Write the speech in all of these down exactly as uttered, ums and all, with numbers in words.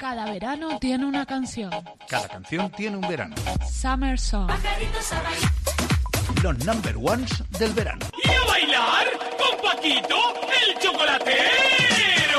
Cada verano tiene una canción. Cada canción tiene un verano. Summer Song. Los number ones del verano. ¡Y a bailar con Paquito, el chocolatero!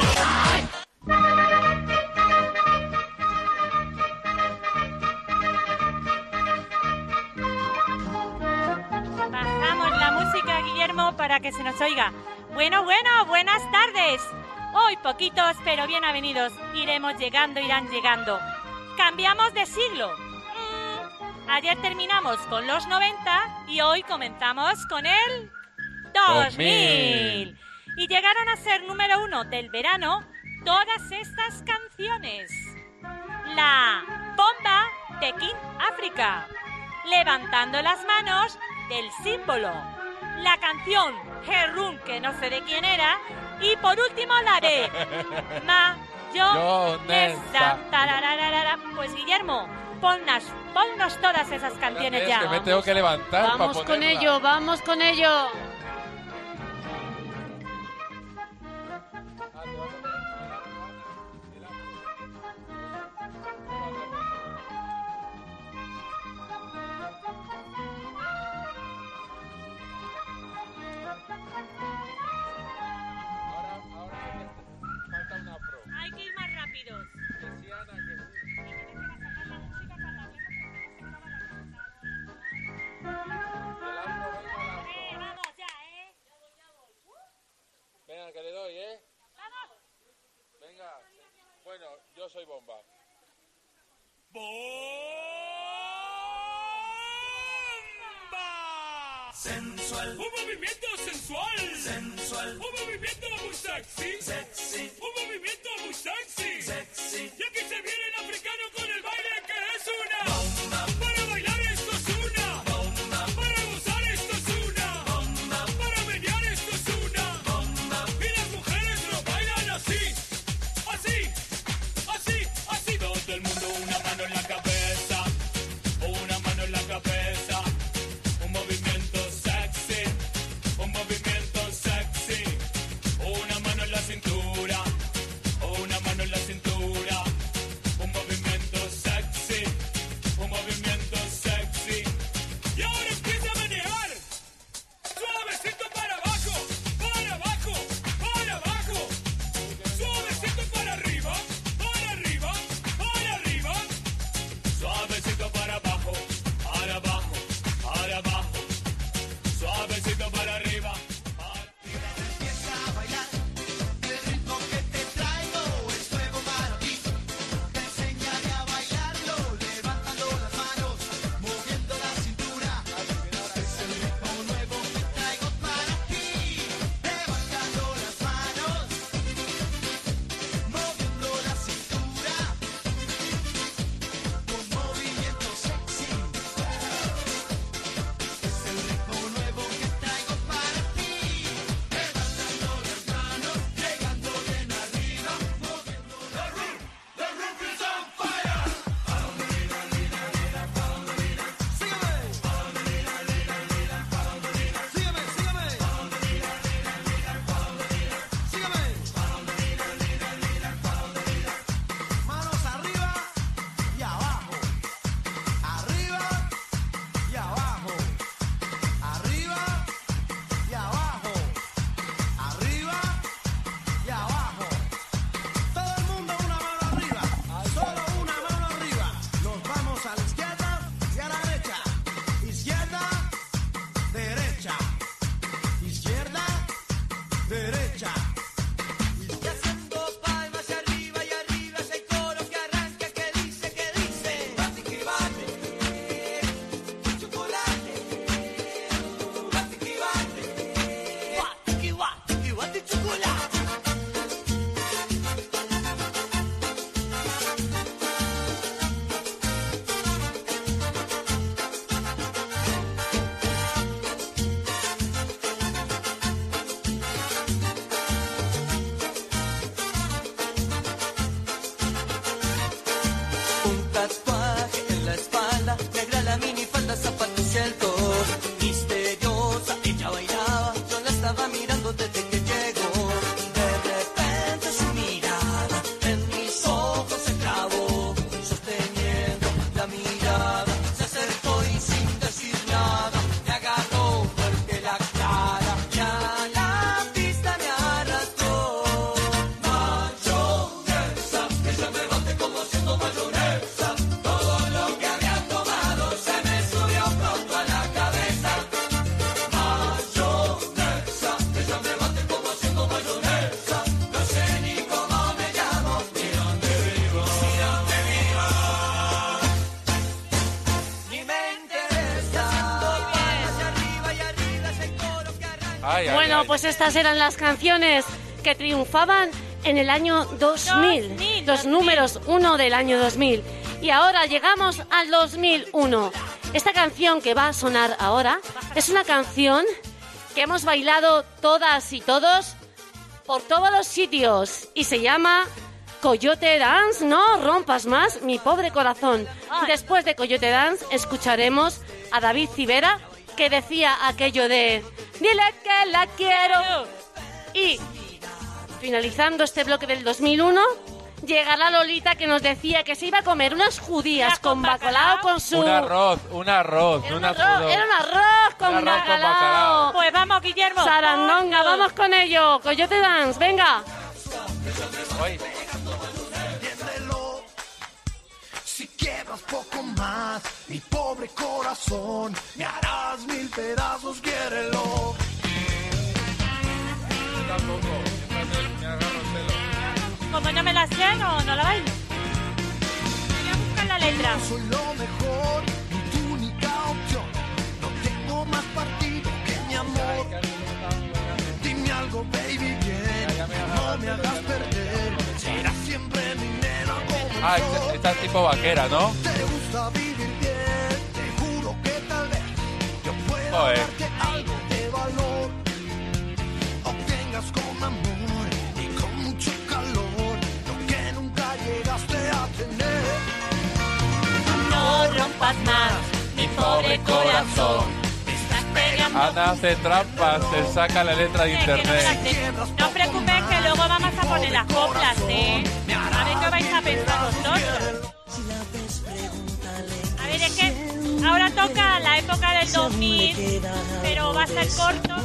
Bajamos la música, Guillermo, para que se nos oiga. Bueno, bueno, buenas tardes. Hoy poquitos, pero bien avenidos. Iremos llegando, irán llegando. Cambiamos de siglo. Mm, ayer terminamos con los noventa y hoy comenzamos con el dos mil. Y llegaron a ser número uno del verano todas estas canciones. La Bomba de King África. Levantando las manos del Símbolo. La canción Herrún, que no sé de quién era. Y por último la de Mayonesa. Pues Guillermo, ponnos, ponnos todas esas canciones ya. Es que me tengo que levantar. Vamos para con ello, vamos con ello. Hay que ir más rápidos. Eh, vamos ya, ¿eh? Venga, que le doy, ¿eh? ¡Vamos! Venga. Bueno, yo soy Bomba. ¡Bomba! Sensual. Un movimiento sensual. Sensual. Un movimiento muy sexy. Sexy. Un movimiento muy sexy. Sexy. Y aquí se viene el africano con el baile que es una bomba. Para bailar esto es una bomba. Para gozar esto es una bomba. Para menear esto es una bomba. Y las mujeres lo bailan así. Así. Así. Así. Todo el mundo una mano en la cabeza. Una mano en la cabeza. Un movimiento sexy. Un movimiento sexy. Una mano en la cintura. Una mano en la cintura. Ay, ay, Bueno, ay. pues estas eran las canciones que triunfaban en el año dos mil. dos mil, Los dos mil. números uno del año dos mil. Y ahora llegamos al dos mil uno. Esta canción que va a sonar ahora es una canción que hemos bailado todas y todos por todos los sitios y se llama Coyote Dance. No rompas más mi pobre corazón. Ay. Después de Coyote Dance escucharemos a David Civera, que decía aquello de dile que la quiero. Y finalizando este bloque del dos mil uno, llegará Lolita, que nos decía que se iba a comer unas judías ¿Unas con con bacalao bacalao? con su... Un arroz, un arroz, Era no un una arroz, sudor. era un arroz con Un arroz con bacalao. bacalao. Pues vamos, Guillermo. Sarandonga, ponlo. vamos con ello. Coyote Dance, venga. Ay, Si quiebras poco más, mi pobre corazón, me harás mil pedazos, quiérelo. tampoco. Me agarro el pelo. Como no me la sé, no, no la bailo. Voy a buscar la letra. Soy lo mejor y tu única opción. No tengo más partido que mi amor. Dime algo, baby, bien. No me hagas perder. Serás siempre mi nena como Ah, el sol. esta es tipo vaquera, ¿no? Te gusta vivir bien. Te juro que tal vez yo pueda Joder. darte algo de valor. Obtengas con amor y con mucho calor lo que nunca llegaste a tener. No rompas más mi pobre corazón. Me estás pegando. Ana hace trampas, se saca la letra de Eh, que no me la internet. sé. No os preocupéis que luego vamos a poner las coplas, ¿eh? A ver qué vais a pensar vosotros. A ver, es que ahora toca la época del dos mil, pero va a ser corto.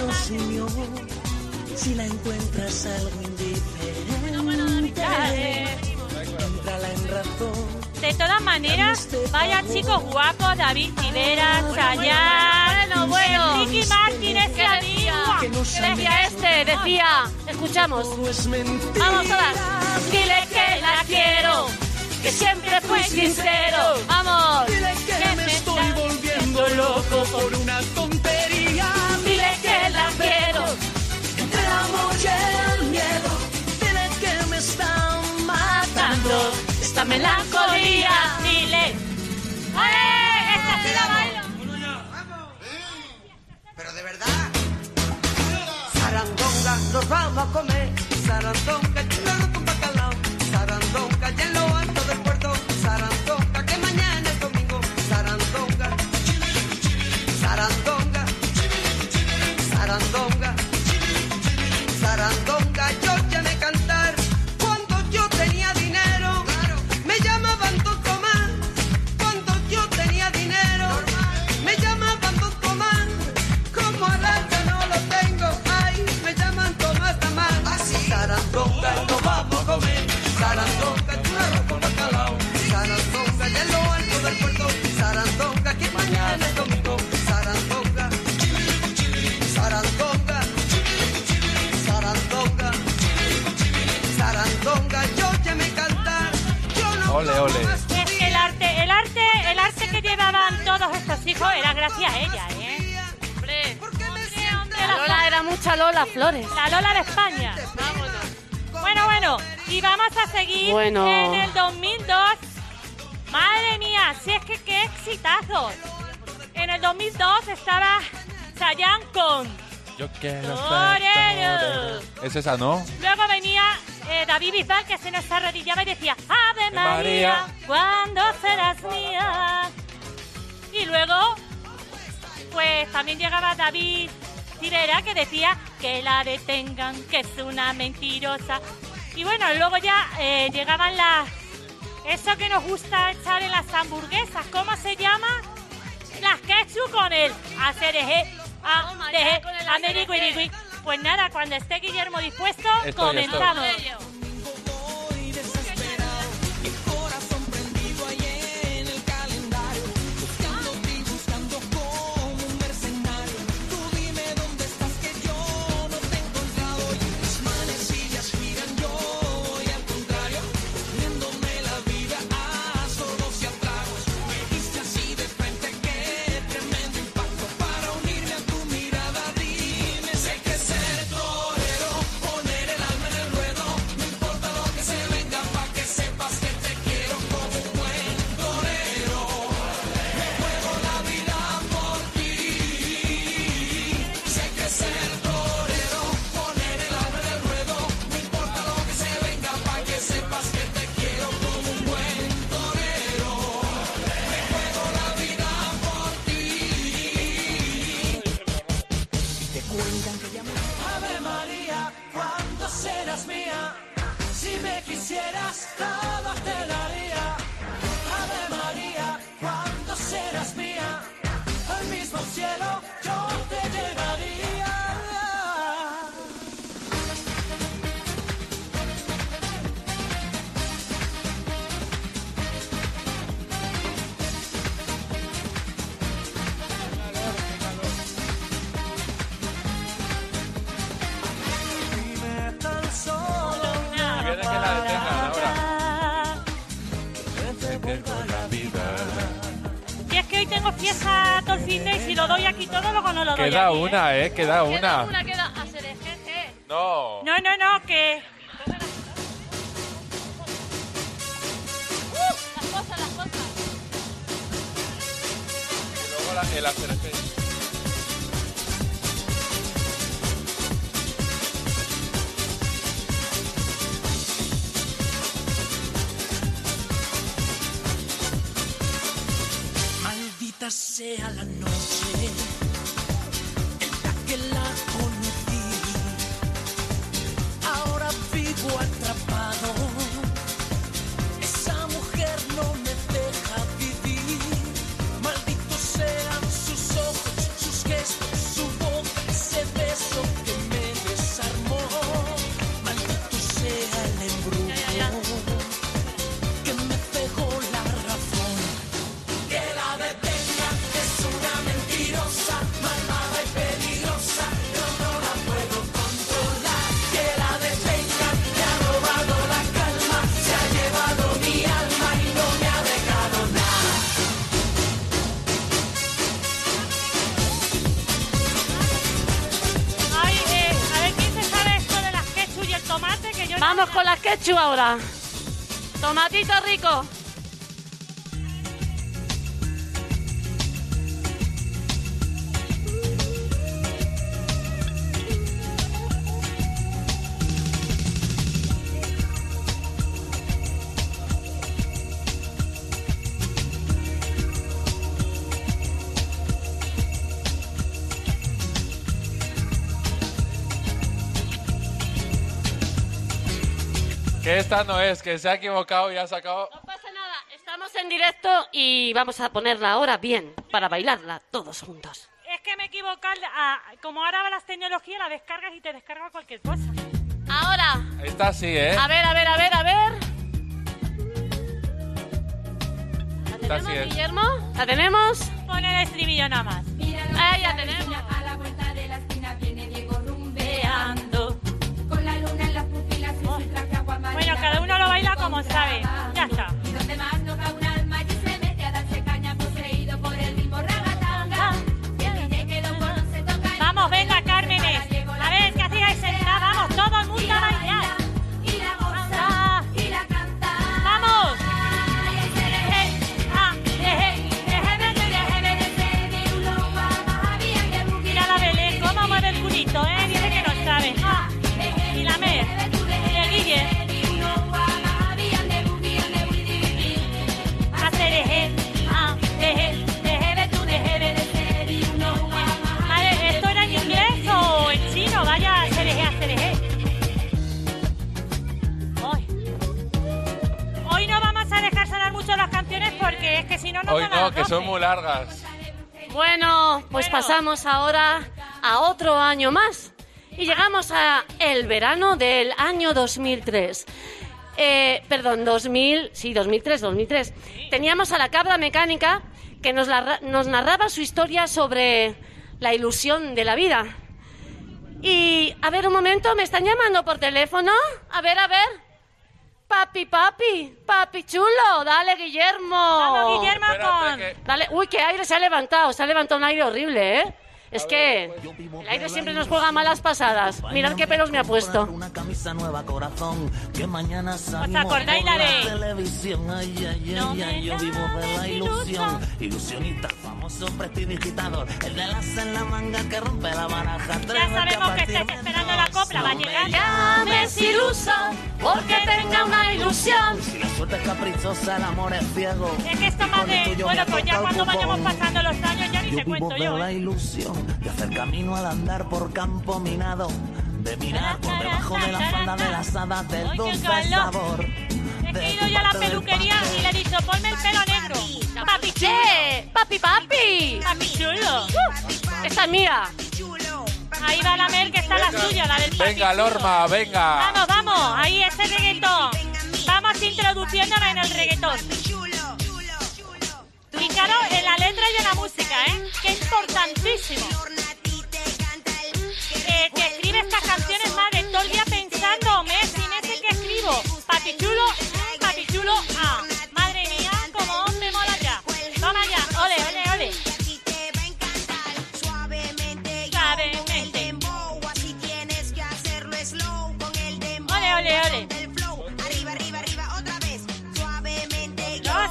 Si la encuentras algo indiferente, Bueno, ya, eh, entrala en razón. de todas maneras, vaya chicos guapos, David Civera, Chayanne, Bueno, bueno. Ricky Martin, ese ¿Qué amigo. decía? ¿Qué Decía este, decía. Escuchamos. Todo es mentira. Vamos todas. Dile que la quiero, que siempre fui sincero. Vamos. Dile que me estoy volviendo loco por una tontería. Dile que la quiero. Entre el amor y el miedo. Dile que me están matando. Esta melancolía. Dile. ¡Eh! ¡Esta sí la bailo! Pero de verdad. Sarandonga, nos vamos a comer. Sarandonga, chulado con bacalao. Sarandonga, y en lo alto del puerto. Sarandonga, que mañana es domingo. Sarandonga, sarandonga, sarandonga, sarandonga. Yo ya me cantar cuando yo tenía dinero. Me llamaban Don Tomás cuando yo tenía dinero. Me llamaban Don Tomás. Como ahora ya no lo tengo, ay, me llaman Tomás Tamás. Sarandonga, nos vamos a comer. Sarandonga, churro con bacalao. Sarandonga, y en lo alto del puerto. Sarandonga, que mañana es domingo. Sarandonga, sarandonga, sarandonga, sarandonga. Yo ya me cantar. Yo no Ole, como ole. más Es que el arte, el arte, el arte que llevaban todos estos hijos era gracias a ella, ¿eh? Hombre, porque me Hombre, hombre, la Lola era mucha Lola Flores. La Lola de España. Bueno, bueno, y vamos a seguir Bueno. en el dos mil dos. Madre mía, si es que qué exitazo. En el dos mil dos estaba Chayanne con... Yo quiero Torero. ser torero. Es esa, ¿no? Luego venía eh, David Bisbal, que se nos arrodillaba y decía Ave María, María. ¿cuándo serás mía? Y luego, pues también llegaba David Civera, que decía que la detengan, que es una mentirosa. Y bueno, luego ya eh, llegaban las... Eso que nos gusta echar en las hamburguesas, ¿cómo se llama? Las ketchup con el acereje, a, Toma, deje, ya con el ameriguirigui. acereje. Pues nada, cuando esté Guillermo dispuesto, Estoy, comenzamos. Voy desesperado, mi corazón prendido ahí en el calendario, buscándote y buscando como un mercenario. Tú dime dónde estás que yo no te he encontrado. Y mis manecillas giran, yo voy al contrario, viéndome la vida a solos y a tragos. Me diste así de frente, qué tremendo impacto. Para unirme a tu mirada, dime si que con la vida. Y es que hoy tengo fiesta todo el fin de y si lo doy aquí todo, luego no lo doy Queda aquí, ¿eh? una, ¿eh? Queda una. Queda una, queda a ser jeje. No. No, no, no, que... Uh, las cosas, las cosas. Y luego la, el After Effects. Maldita sea la noche en la que la conocí. Ahora vivo atrapado. Esa mujer no me deja vivir. Malditos sean sus ojos, sus gestos, su boca, ese beso que me desarmó. Maldito sea el embrujo que me cegó la razón. Que la detenga, es una mentirosa, malvada y peligrosa, yo no la puedo controlar. Que la detenga, me ha robado la calma, se ha llevado mi alma y no me ha dejado nada. Ay, eh, a ver, ¿quién se sabe esto de las ketchup y el tomate? Que yo no Vamos sé. con las ketchup ahora. Tomatito rico. Que esta no es, que se ha equivocado y ha sacado... No pasa nada, estamos en directo y vamos a ponerla ahora bien, para bailarla todos juntos. Es que me he equivocado. ah, como ahora va las tecnologías, la descargas y te descarga cualquier cosa. Ahora, Esta sí, ¿eh? a ver, a ver, a ver, a ver. ¿La Esta tenemos, sí es. Guillermo? ¿La tenemos? Pon el estribillo nada más. Ahí ya tenemos. A la vuelta de la esquina viene Diego Rumbeando. con la luna en las pupilas y su traje aguamarina. Bueno, cada uno lo baila como sabe. Ya está. Y donde más toca un alma y se mete a darse caña poseído por el mismo ragatanga. Y el D J que lo conoce toca y Vamos, venga, Cármenes. A ver, ¿qué hacíais sentada? Vamos, todo el mundo a bailar. y la goza y la canta. ¡Vamos! Y el cerebro Eh, ah, eh, eh, déjeme, déjeme. de uno guapa, había que buquear. Mira la Belén, cómo mueve el culito, ¿eh? Dice que no sabe. Ah, y la Mer, y el Guille. Hacer eje, ah, eje, déjeme tú, déjeme de ser y uno guapa. Madre, ¿esto era en inglés o en chino? Vaya, hacer eje, hacer eje. Hoy. Hoy no vamos a dejar sonar mucho las canciones porque es que si no nos Hoy dan a no, las que son doce. muy largas. Bueno, pues Bueno. pasamos ahora a otro año más. Y llegamos a el verano del año dos mil tres. Eh, perdón, dos mil, sí, dos mil tres, dos mil tres. Teníamos a la cabra mecánica que nos, la- nos narraba su historia sobre la ilusión de la vida. Y, a ver, un momento, ¿me están llamando por teléfono? A ver, a ver. Papi, papi, papi chulo, dale, Guillermo. Vamos, Guillermo, Espérate con... que- Dale, uy, qué aire se ha levantado, se ha levantado un aire horrible, ¿eh? Es que el aire siempre nos juega malas pasadas. Mirad qué pelos me ha puesto. Una camisa nueva, corazón, que mañana salimos acordáis por la de- televisión. Ay, ay, No ay, me ay, yo vivo de la llames ilusión. Ilusionista, famoso prestidigitador. El de las en la manga que rompe la baraja. Ya sabemos que estáis esperando la copla, va a llegar. Llames iluso, porque tenga una ilusión. Si la suerte es caprichosa, el amor es ciego. Es que esto más de... Bueno, pues ya cuando vayamos pasando los años ya ni Yo te vivo cuento de yo, la ¿eh? ilusión de hacer camino al andar por campo minado, de mirar por debajo de la falda de las hadas del Ay, qué dulce calor. sabor. Es que de he ido tu yo a la parte del peluquería y le he dicho, ponme el pelo negro. Papi chulo. ¡Eh! ¡Papi, papi! Papi chulo. Uh, ¡Esta es mía! Ahí va la Mel, que está la suya, la del papi Venga, chulo. Lorma, venga. Vamos, vamos, ahí ese reggaetón. Vamos introduciéndonos en el reggaetón. Y claro, en la letra y en la música, ¿eh? Que es importantísimo. Eh, que escribe estas canciones, madre, todo el día pensando, Messi, Messi, que escribo. Papi chulo, papi chulo, ah. Madre mía, como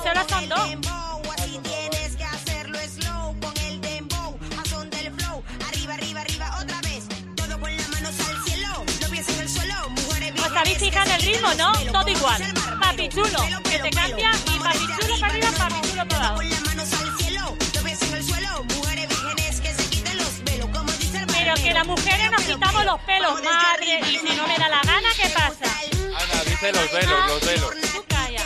solo son dos. Así tienes que hacerlo slow con el dembow, a son del flow, arriba, arriba, arriba, otra vez, todo con las manos al cielo, los pies en el suelo, mujeres Os habéis fijado en el ritmo, ¿no? Todo igual. Papi chulo, que te cambia y papi chulo para arriba, papi chulo para abajo. con las manos al cielo, los pies en el suelo, mujeres vírgenes que se quiten los velos, como dice el Pero que las mujeres nos quitamos los pelos, madre, y si no me da la gana, ¿qué pasa? Ana, dice los velos, los velos. Tú calla.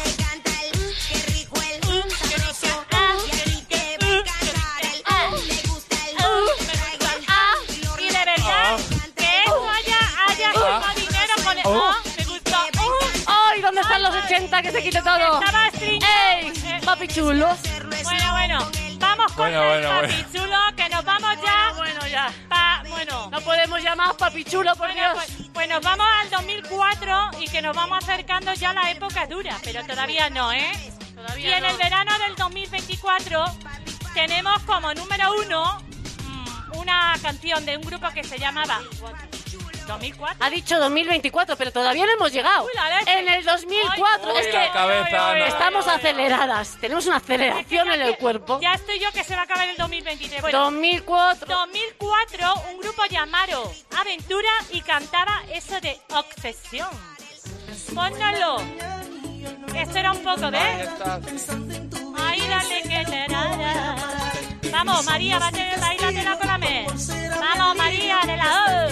Y de verdad, que eso haya, haya gastado dinero con el... Oh. Ah, me gusta. Oh. ¡Ay! ¿Dónde están los ochenta que se quite todo? Estaba string. ¡Ey! Papi chulo. Bueno, bueno, vamos con Bueno, el bueno, papi bueno. chulo, que nos vamos ya. Bueno, ya. Pa, bueno, No podemos llamar papi chulo, por bueno, Dios. pues, pues nos vamos al dos mil cuatro y que nos vamos acercando ya a la época dura, pero todavía no, ¿eh? Todavía Y en no. el verano del dos mil veinticuatro tenemos como número uno mm, una canción de un grupo que se llamaba dos mil cuatro. Ha dicho dos mil veinticuatro, pero todavía no hemos llegado. Uy, la leche. En el dos mil cuatro. Uy, es la que cabeza, Ana. estamos aceleradas. Tenemos una aceleración en el cuerpo. Ya estoy yo que se va a acabar el dos mil veintitrés. Bueno, dos mil cuatro. dos mil cuatro, un grupo llamado Aventura y cantaba eso de obsesión. Póngalo. Esto era un poco Ahí de... está. Ay, dale que te dará. Vamos, María, bate, bailatela con la me. Vamos, María, de la O.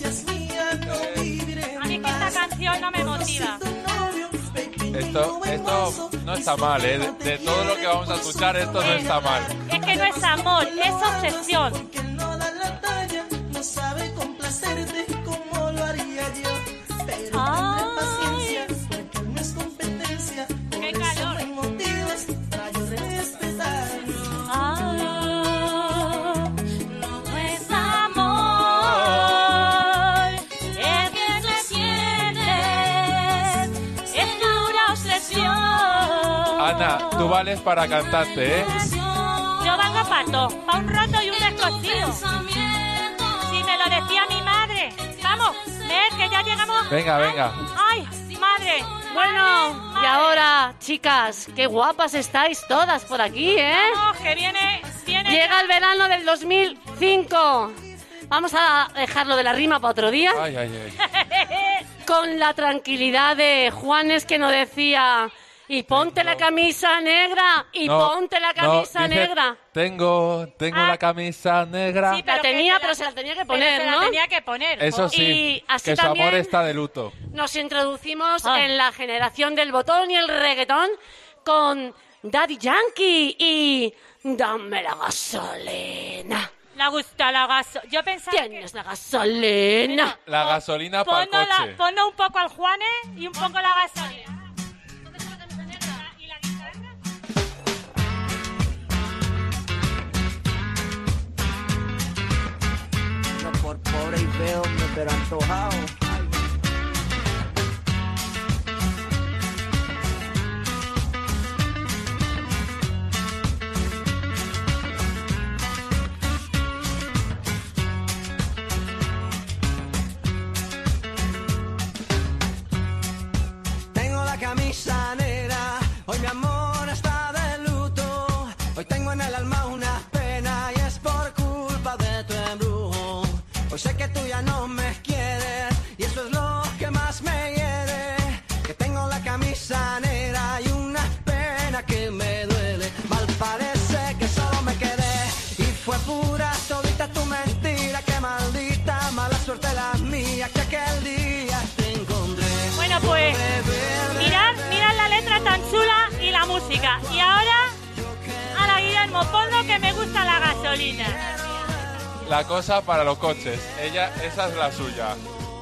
A mí que esta canción no me motiva. Esto, esto no está mal, ¿eh? De, de todo lo que vamos a escuchar, esto no está mal. Es que no es amor, es obsesión. No da la talla, no sabe complacerte como lo haría yo. Pero Ay. tendré paciencia, porque no es competencia. Por Qué eso calor. no hay motivos para yo respetarlo. Ah, no es amor, es que me tienes, es pura obsesión. Ana, tú vales para cantarte, ¿eh? Yo valgo para todo, para un roto y un descosido. Si me lo decía mi madre. Vamos, ven, que ya llegamos. Venga, venga. Ay, madre. Bueno, madre, y ahora, chicas, qué guapas estáis todas por aquí, ¿eh? Vamos, que viene, viene. Llega el verano del dos mil cinco. Vamos a dejarlo de la rima para otro día. Ay, ay, ay. Con la tranquilidad de Juanes que nos decía... Y ponte la camisa negra, y No, ponte la no, camisa dice, negra. Tengo, tengo Ah. la camisa negra. Sí, La que tenía, se pero se la tenía que pero poner, se la ¿no? tenía que poner. Eso jo. sí, Y así que su también- amor está de luto. Nos introducimos Ay. en la generación del botón y el reggaetón con Daddy Yankee y Dame la gasolina. Le gusta la gaso. Yo pensaba que... Tienes la gasolina. La gasolina para el Ponnos, coche. la, ponnos un poco al Juanes y un poco la gasolina. ¿Y la guitarra? No por pobre y feo, pero antojado. Tengo la camisa negra, hoy mi amor está de luto. Hoy tengo en el alma una pena y es por culpa de tu embrujo. Hoy sé que tú ya no me quieres y eso es lo que más me hiere. Que tengo la camisa negra y una pena que me duele. Mal parece que solo me quedé y fue pura todita tu mentira. Que maldita mala suerte la mía que aquel día te encontré. Bueno, pues mirad, mirad la letra tan chula y la música. Y ahora, a la Guillermo, ponlo que me gusta la gasolina. La cosa para los coches. Ella, esa es la suya.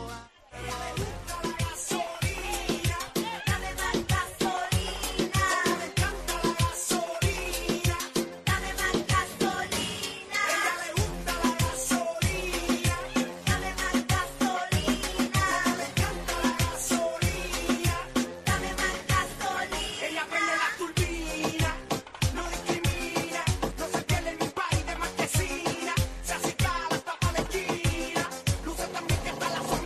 Ella prende la turbina, no discrimina, no se pierde en mi país de marquesina, se acicala hasta pa' la esquina, luce también que está la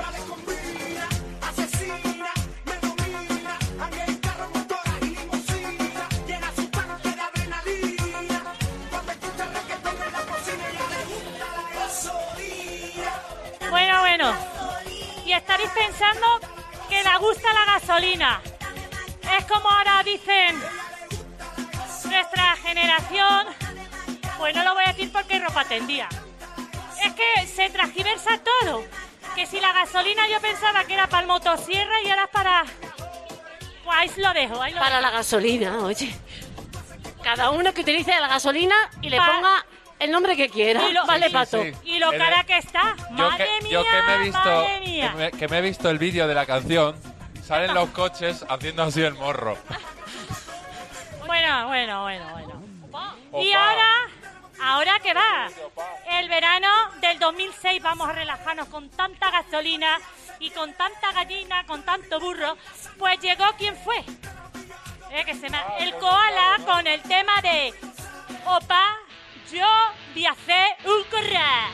pensando que le gusta la gasolina. Es como ahora dicen nuestra generación, pues no lo voy a decir porque ropa tendía. Es que se transgiversa todo. Que si la gasolina yo pensaba que era para el motosierra y ahora es para... Pues ahí lo dejo. Ahí lo Para dejo. la gasolina, oye. Cada uno que utilice la gasolina y le Pa- ponga el nombre que quiera. Y lo- Vale, sí, Pato. sí. Y lo En cara el- que está. Yo Madre que, mía, yo que me he visto madre mía. que me, que me he visto el vídeo de la canción, salen los coches haciendo así el morro. Bueno, bueno, bueno, bueno. Y Opa. ahora, ahora que va, el verano del dos mil seis vamos a relajarnos con tanta gasolina y con tanta gallina, con tanto burro. Pues llegó, ¿quién fue? Eh, que se me... El Koala con el tema de Opa, yo voy a hacer un corral.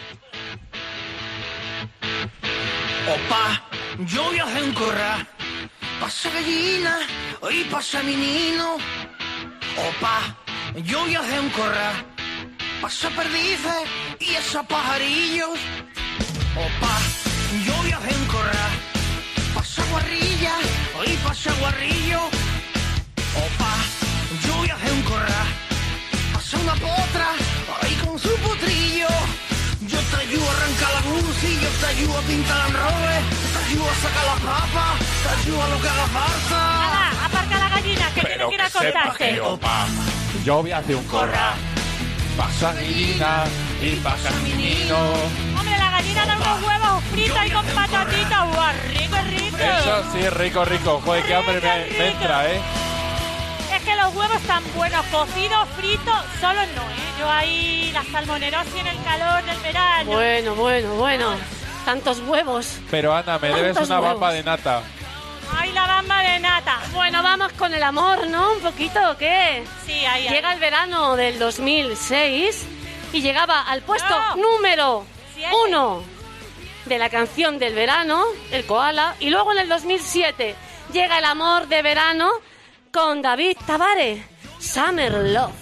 Opa, yo voy a hacer un corral. Pasa gallina y pasa menino. Opa, yo voy a hacer un corral. Pasa perdices y esos pajarillos. Opa, yo voy a hacer un corral. Pasa guarrilla y pasa guarrillo. Opa, yo voy a hacer un corral. Pasa una potra ahí con su potrillo. Yo te ayudo a arrancar la busi, yo te ayudo a pintar las robes, te ayudo a sacar las papas, te ayudo a lo que haga falta. Nada, aparca la gallina, que tiene que ir a cortarse. opa, yo voy a hacer un corral. Pasa gallina y pasa menino. Hombre, la gallina da unos huevos fritos y con patatitas. ¡Guau, rico, rico! Eso sí, rico, rico. Joder, qué hambre me, me entra, ¿eh? Es que los huevos están buenos, cocidos, fritos, solos no, ¿eh? Yo ahí, la salmonerosis en el calor del verano. Bueno, bueno, bueno. Tantos huevos. Pero Ana, me debes ¿Cuántos una huevos? bamba de nata. ¡Ay, la bamba de nata! Bueno, vamos con el amor, ¿no? Un poquito, ¿o qué? Sí, ahí, ahí. Llega el verano del dos mil seis y llegaba al puesto No. número Siete. uno de la canción del verano, el Koala. Y luego en el dos mil siete llega el amor de verano con David Tavares, Summer Love.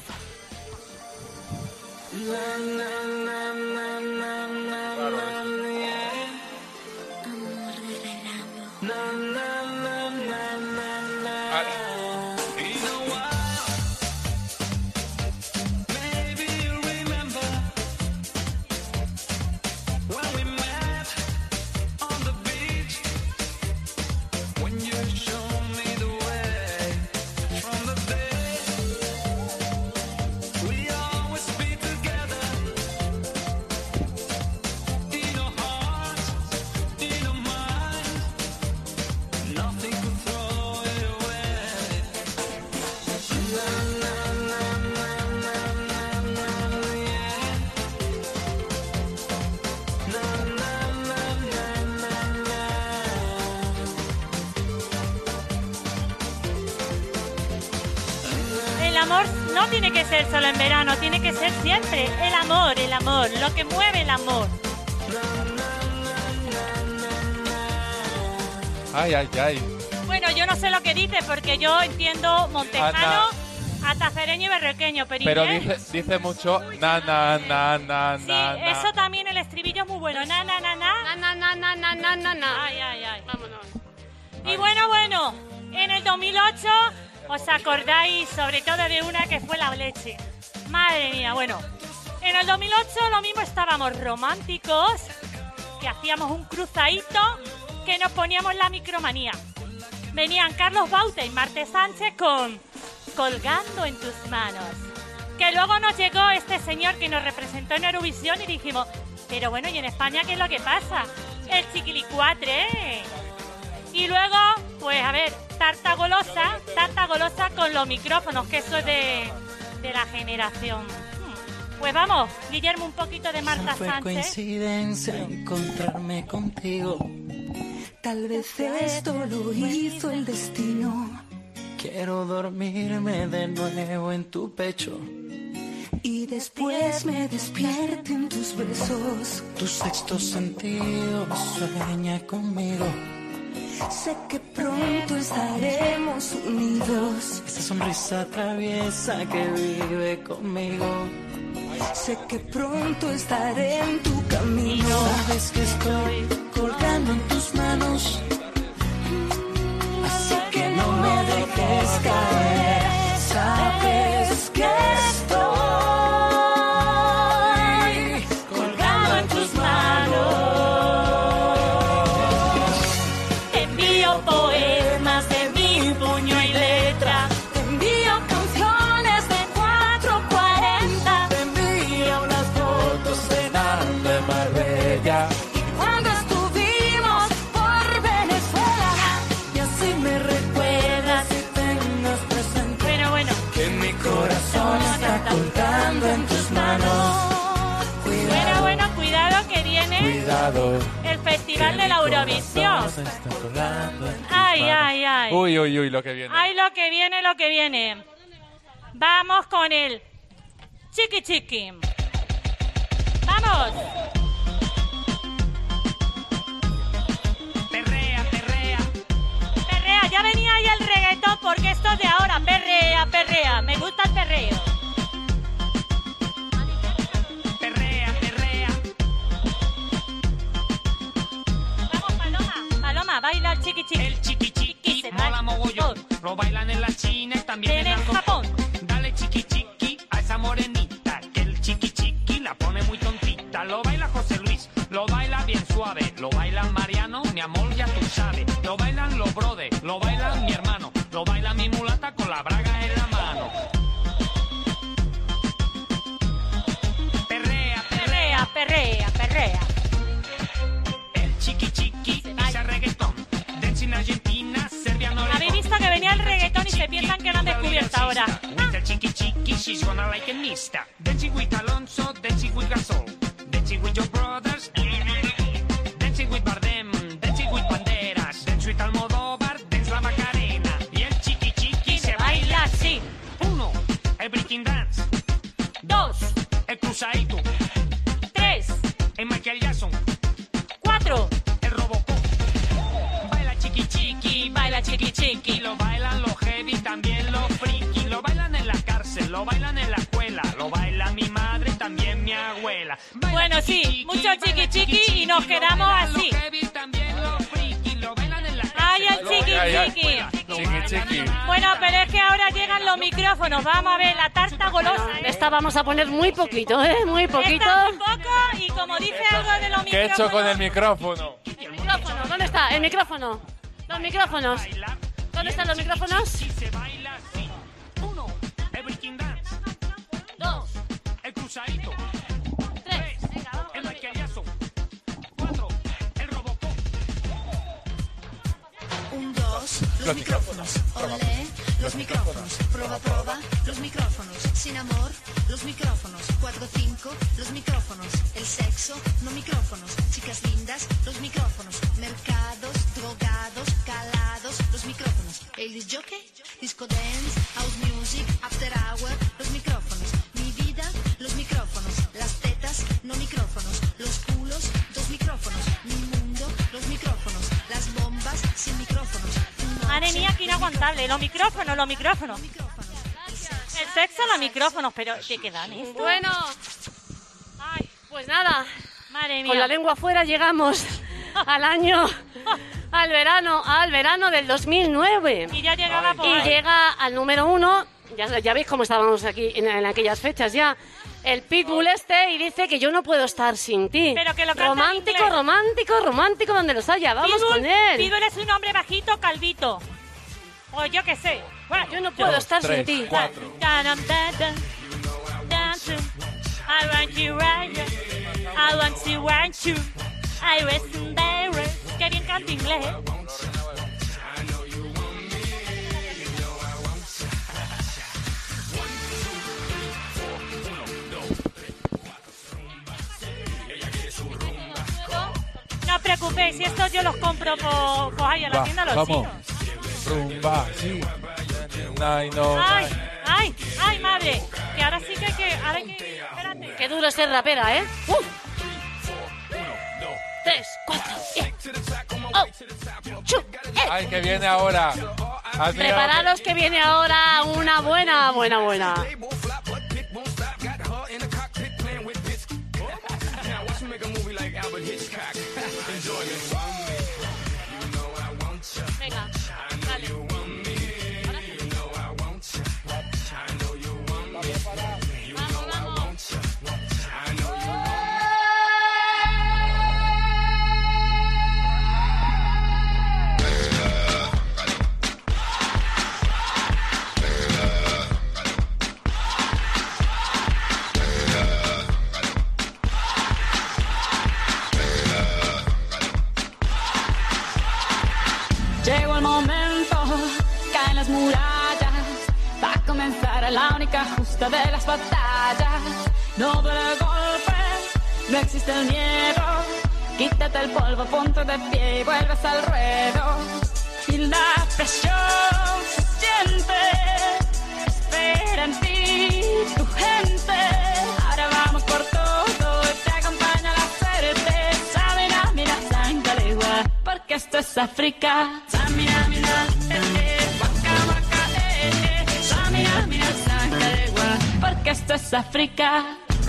El amor no tiene que ser solo en verano, tiene que ser siempre. El amor, el amor, lo que mueve el amor. Ay, ay, ay. Bueno, yo no sé lo que dice porque yo entiendo montejano, atacereño y berrequeño, pero, Pero inglés, dice, dice mucho na, na, na, na, sí, na, na. eso también el estribillo es muy bueno. Na, na, na, na. Na, na, na, na, na, na, na. Ay, ay, ay. Vámonos. Y bueno, bueno, en el dos mil ocho os acordáis sobre todo de una que fue la leche. Madre mía, bueno. En el dos mil ocho lo mismo estábamos románticos, que hacíamos un cruzadito, que nos poníamos la micromanía. Venían Carlos Baute y Marte Sánchez con Colgando en tus manos. Que luego nos llegó este señor que nos representó en Eurovisión y dijimos, pero bueno, ¿y en España qué es lo que pasa? El chiquilicuatre, ¿eh? Y luego, pues a ver, tarta golosa, tarta golosa con los micrófonos, que eso es de, de la generación. Hmm. Pues vamos, Guillermo, un poquito de Marta No fue Sánchez. coincidencia encontrarme contigo. Tal vez esto lo hizo el destino. Quiero dormirme de nuevo en tu pecho. Y después me despierte en tus besos. Tu sexto sentido sueña conmigo. Sé que pronto estaremos unidos. Esa sonrisa traviesa que vive conmigo. Sé que pronto estaré en tu camino. Sabes que estoy colgando en tus manos. Así que no me dejes caer. Sabes que estoy colgando en tus manos. Te envío poemas de mi puño y letra. Te envío canciones de cuatro cuarenta. Te envío unas fotos cenando en Marbella. Cuando estuvimos por Venezuela. Y así me recuerdas Si tengas presente Bueno, bueno. Que mi corazón está colgando en tus manos. Bueno, bueno, cuidado que viene Cuidado. el Festival de la Eurovisión. Se está colgando en tus Ay, manos. ay, ay. Uy, uy, uy, lo que viene. Ay, lo que viene, lo que viene. Vamos con el chiqui chiqui. Vamos. Perrea, perrea. Perrea, ya venía ahí el reggaetón porque esto es de ahora. Perrea, perrea. Me gusta el perreo. Perrea, perrea. Vamos, Paloma. Paloma, baila el chiqui chiqui. El chiqui chiqui se mola baila. mogollón. Lo bailan en la China y también Viene en en el Japón. Dale chiqui chiqui a esa morenita, que el chiqui chiqui la pone muy tontita. Lo baila José Luis, lo baila bien suave. Lo bailan Mariano, mi amor, ya tú sabes. Lo bailan los brothers, lo bailan mi hermano. Lo baila mi mulata con la braga en la mano. Perrea, Perrea, perrea, perrea. el chiqui chiqui dice reggaetón. Dance in Argentina, Serbia, no. Habéis visto que venía el reggaetón y se piensan que lo han descubierto ahora. With the chiqui chiqui, she's gonna like a mista. Dancing with Alonso, dancing with Gasol. Dancing with your brothers. Dancing with Bardem, dancing with Banderas. Dance with Almodóvar, dance la Macarena. Y el chiqui chiqui se Baila así. Uno, el breaking dance. Dos, El cruzadito. tres, El Michael Jackson. cuatro. El Robocop. Baila chiqui chiqui, Baila chiqui chiqui. Lo bailan los heavy, también los friki. Lo bailan en la cárcel, lo bailan en la escuela. Lo baila mi madre, también mi abuela. Baila Bueno, chiqui, sí, chiqui, mucho baila chiqui chiqui y nos lo quedamos bailan así. Los heavy, también los friki. Lo bailan en la cárcel. Ay, el chiqui Ay, ay. chiqui. Chiqui, chiqui. Bueno, pero es que ahora llegan los micrófonos. Vamos a ver la tarta golosa. ¿eh? Esta vamos a poner muy poquito, ¿eh? Muy poquito. Esta muy poco y como dice algo de los ¿Qué he hecho con el micrófonos. micrófono? El micrófono, ¿dónde está? El micrófono. Los micrófonos. ¿Dónde están los micrófonos? Se baila así. Uno, el breaking dance. Dos, El cruzadito. tres. El Michael Jackson. Cuatro, el Robocop. Un, dos, los micrófonos. Olé, los micrófonos. Prueba, prueba, los micrófonos. Sin amor, los micrófonos. Cuatro, cinco, los micrófonos. El sexo, no micrófonos. Chicas lindas, los micrófonos. Mercados, drogados, calados, los micrófonos. El disc jockey, disco dance, house music, after hour, los micrófonos. Mi vida, los micrófonos. Las tetas, no micrófonos. Los culos, dos micrófonos. Mi mundo, los micrófonos. Las bombas, sin micrófonos. Madre mía, qué inaguantable. Los micrófonos, los micrófonos. El sexo, los micrófonos, pero ¿de qué dan esto? Bueno, Ay, pues nada. madre mía. Con la lengua afuera llegamos al año, al verano, al verano del dos mil nueve. Y ya llegaba por Y ahí. llega al número uno, ya, ya veis cómo estábamos aquí en, en aquellas fechas ya, el Pitbull este, y dice que yo no puedo estar sin ti. Pero que lo canta en romántico, inglés. romántico, romántico, donde los haya, vamos Pitbull, con él. Pitbull es un hombre bajito, calvito. O yo qué sé. Bueno, Yo no puedo Dos, estar tres, sin ti. cuatro. Dun, dun, dun, dun. Dun, dun. I want you right here. I want you, want you. I was embarrassed. Qué bien canta inglés, ¿eh? No os preocupéis, si estos yo los compro por, por ahí a la Va, tienda los vamos. chinos. Rumba, sí. Ay, no. Ay, ay, ay, madre. Que ahora sí que hay que... Ahora hay que... Espérate. Qué duro es ser rapera, ¿eh? ¡Uf! Tres, cuatro, y... ¡Oh! ¡Chu! ¡Eh! Ay, que viene ahora. Has mirado Prepararos que viene ahora una buena, buena, buena. Now watch me make a movie like Albert Hitchcock. Enjoy this. es la única justa de las batallas. No duele el golpe, no existe el miedo. Quítate el polvo, ponte de pie y vuelves al ruedo. Y la presión se siente, espera en ti tu gente. Ahora vamos por todo, te acompaña la suerte. Samina, mira, sangalegua, porque esto es África. Samina, mira, eh, eh, waka, waka, eh, eh. Samina, mira, sangalegua, porque esto es África.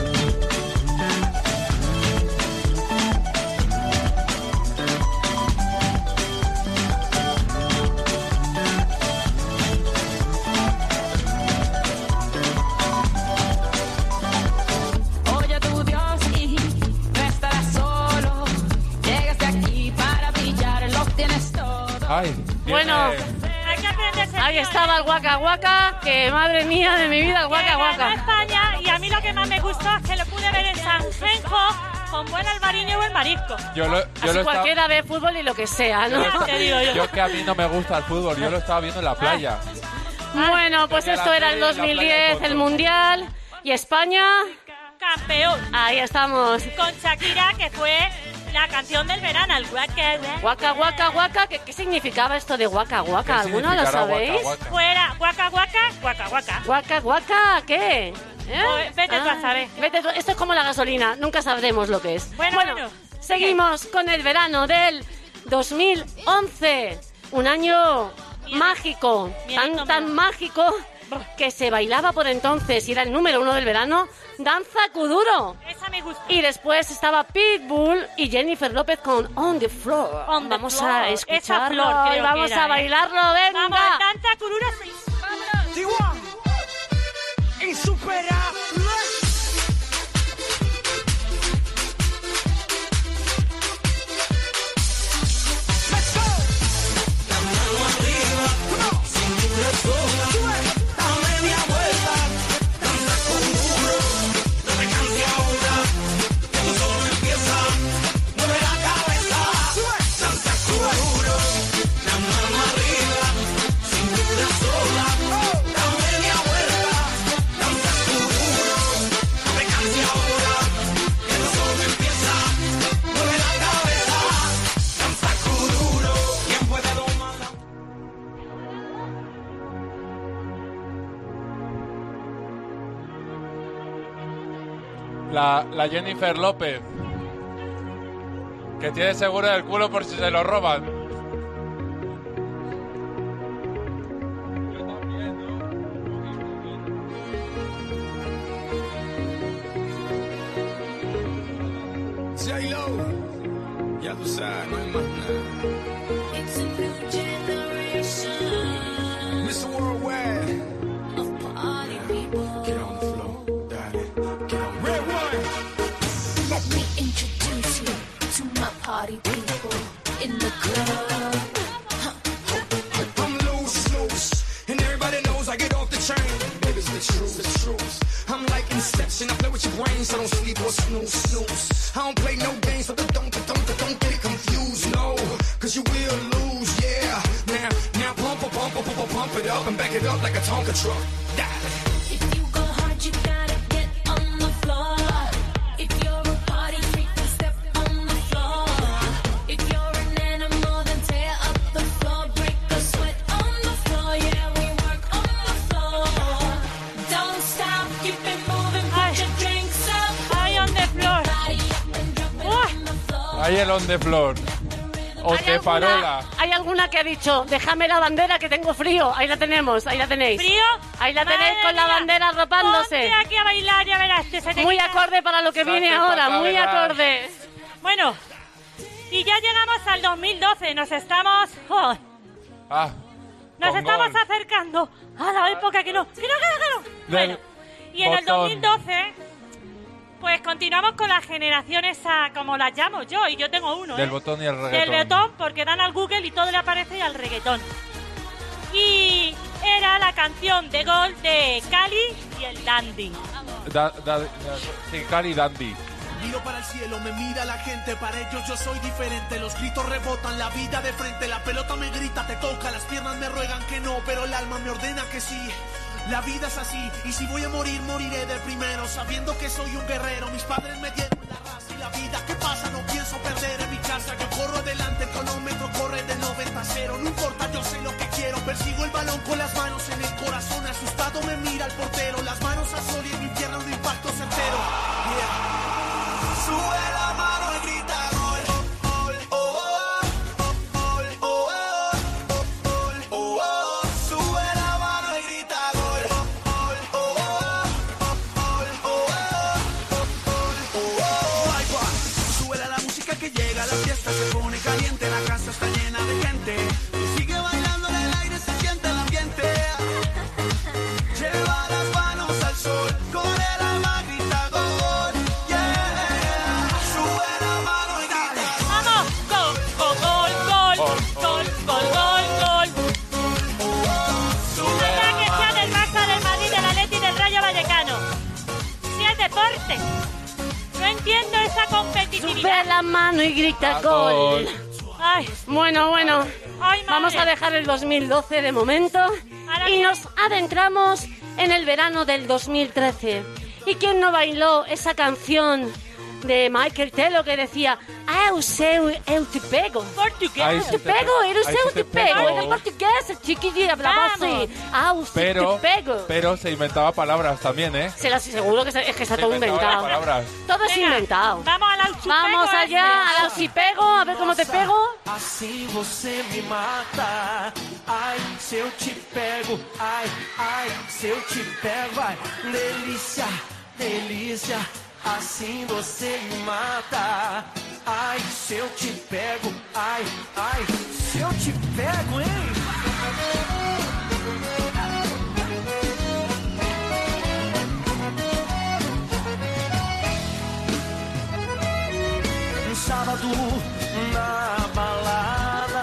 Ay, bueno, ahí estaba el Waka Waka, que madre mía de mi vida, el Waka Waka. España, y a mí lo que más me gustó es que lo pude ver en Sanjenjo con buen albariño y buen marisco. Yo lo, yo Así lo cualquiera ve fútbol y lo que sea, ¿no? Yo, te digo yo. Yo que a mí no me gusta el fútbol, yo lo estaba viendo en la playa. Bueno, pues esto era el dos mil diez, el Mundial, y España... campeón. Ahí estamos. Con Shakira, que fue la canción del verano, el Waka Waka Waka Waka. ¿Qué, qué significaba esto de Waka Waka? ¿Alguno lo sabéis? Fuera, Waka Waka, Waka Waka. Waka Waka, ¿qué? ¿Eh? Pues vete ah, tú a saber. Vete tú. Esto es como la gasolina, nunca sabremos lo que es. Bueno, bueno, bueno seguimos sigue. con el verano del dos mil once. Un año Miedo. mágico, Miedo, tan, tan mágico que se bailaba por entonces y era el número uno del verano, Danza Kuduro. Esa me gusta. Y después estaba Pitbull y Jennifer López con On the Floor. On the vamos floor. a escucharlo Esa flor, y vamos era, a bailarlo, ¿eh? venga. Vamos, Danza Kuduro. T-One, insuperable. Let's go. La mano arriba, sin duda sola. Dame mi vuelta, danza Kuduro. No me canses ahora, que tú solo empieza. Mueve la cabeza, danza Kuduro. La mano arriba, sin duda sola. Dame mi vuelta, danza Kuduro. No me canses ahora, que tú solo empieza. Mueve la cabeza, danza Kuduro. ¿Quién puede domarla? La, la Jennifer López, que tiene seguro del culo por si se lo roban. J-Lo, ya tú sabes, no hay más nada. It's a new generation mister Worldwide, of party people. get on the floor, dale, get on. Red one, Let me introduce you to my party people in the club. I'm loose, loose, and everybody knows I get off the train. Baby, it's the truth, the truth. I'm like Inception, I play with your brain, so don't sleep or snooze, snooze. I don't play no games, so don't, don't, don't, don't get it confused, no, cause you will lose, yeah. Now, now pump, pump, pump, pump, pump, pump it up and back it up like a Tonka truck. Dale. If you go hard, you gotta get on the floor. If you're a party freak, then step on the floor. If you're an animal, then tear up the floor. Break a sweat on the floor, yeah, we work on the floor. Don't stop, keep it moving, put your drinks up. Ay, on the floor. Body up and drop it on the floor. Ahí el on the floor. O ¿Hay de alguna, farola. hay alguna que ha dicho, déjame la bandera que tengo frío? Ahí la tenemos, ahí la tenéis. ¿Frío? Ahí la Madre tenéis con la mía. bandera arropándose. Ponte aquí a bailar, ya verás. Que se te Muy quita. acorde para lo que Salte viene pa' ahora, acá, muy verás. acorde. Bueno, y ya llegamos al dos mil doce. Nos estamos... oh, Ah, nos con estamos gol. acercando a la época que no... Que no, que no, que no. Del Bueno, y en el botón. dos mil doce... Pues continuamos con la generación esa, como la llamo yo, y yo tengo uno, Del ¿eh? botón y el Del reggaetón. botón, porque dan al Google y todo le aparece y al reggaetón. Y era la canción de Gol de Cali y el Dandy. Da, da, da, sí, Cali Dandy. Miro para el cielo, me mira la gente, para ellos yo soy diferente. Los gritos rebotan, la vida de frente, la pelota me grita, te toca, las piernas me ruegan que no, pero el alma me ordena que sí. La vida es así, y si voy a morir, moriré de primero, sabiendo que soy un guerrero. Mis padres me dieron la raza y la vida. ¿Qué pasa? No pienso perder en mi casa. Yo corro adelante, el cronómetro corre del noventa a cero. No importa, yo sé lo que quiero. Persigo el balón con las manos en el corazón. Asustado me mira el portero. Las manos al sol y en mi pierna un impacto certero. Yeah. Sube la mano y grita gol. Gol, oh, oh, gol, oh, oh, gol, oh, oh. Sube la mano y grita gol. Gol, oh, oh, gol, oh, oh, gol, oh, oh. Ay, guau. Súbele a la música que llega, la fiesta se pone caliente, la casa está llena de gente. Y sigue bailando en el aire, se siente el ambiente. Lleva las manos al sol, con el alma grita gol. Yeah. Sube la mano y grita gol. ¡Vamos! ¡Gol, gol, gol, gol! ¡Gol, gol, gol, gol! Sube Ojalá la que sea del Barça, del Madrid, del Atleti y del Rayo Vallecano. Si es deporte. No entiendo esa competitividad. Sube la mano y grita gol. Ay, Bueno, bueno, Ay, madre. vamos a dejar el dos mil doce de momento Ahora y bien. nos adentramos en el verano del dos mil trece. ¿Y quién no bailó esa canción de Michael Telo que decía eu seu, eu te pego? Portugués. Ay, Eu sí te te pego, pe- eu ay, seu sí te te pego. pego. Era portugués, el chiquillo hablaba así. Au, sí Pero, te pego. pero se inventaba palabras también, ¿eh? Se las seguro que, se- es que está Se todo inventaba inventado. las palabras. Todo es Venga, inventado. Vamos al auchupego Vamos allá, este. al auchipego, a ver cómo te pego. Assim você me mata. Ai, se eu te pego. Ai, ai, se eu te pego. Ai, delícia, delícia. Assim você me mata. Ai, se eu te pego. Ai, ai, se eu te pego, hein? Um sábado na balada,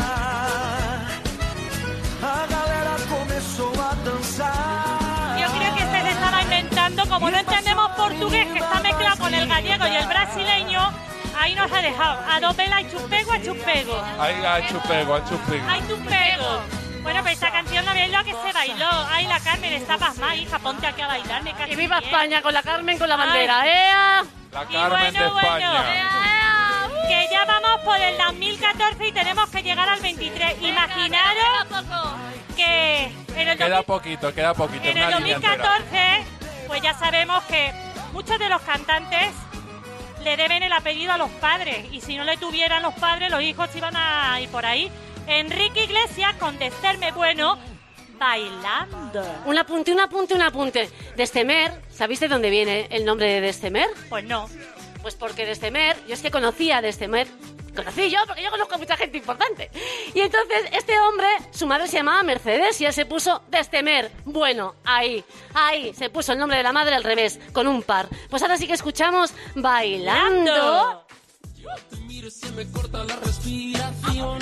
a galera começou a dançar. Yo creo que se le estaba inventando, como no entendemos portugués, que está mezclado con el gallego y el brasileño, ahí nos ha dejado. A dos velas, a chupego, a chupego. Ay, a chupego, a chupego. ¡Ay, chupego! Bueno, pues esta canción no veis lo que se bailó. Ay, la Carmen está pasmada, hija, ponte aquí a bailar, me cago Y en viva diez. España con la Carmen, con la Ay. bandera. ¡Ea! La Y Carmen bueno, de bueno. España. Que ya vamos por el dos mil catorce y tenemos que llegar al veintitrés. Imaginaros que en el, Queda dos mil poquito, queda poquito. en una el línea entera. dos mil catorce, pues ya sabemos que muchos de los cantantes le deben el apellido a los padres. Y si no le tuvieran los padres, los hijos iban a ir por ahí. Enrique Iglesias con Desterme Bueno, bailando. Un apunte, un apunte, un apunte. Destemer, ¿sabéis de dónde viene el nombre de Destemer? Pues no. Pues porque Destemer, yo es que conocía a Destemer, conocí yo porque yo conozco a mucha gente importante. Y entonces este hombre, su madre se llamaba Mercedes y él se puso Destemer. Bueno, ahí, ahí se puso el nombre de la madre al revés, con un par. Pues ahora sí que escuchamos Bailando. Yo te miro y se me corta la respiración.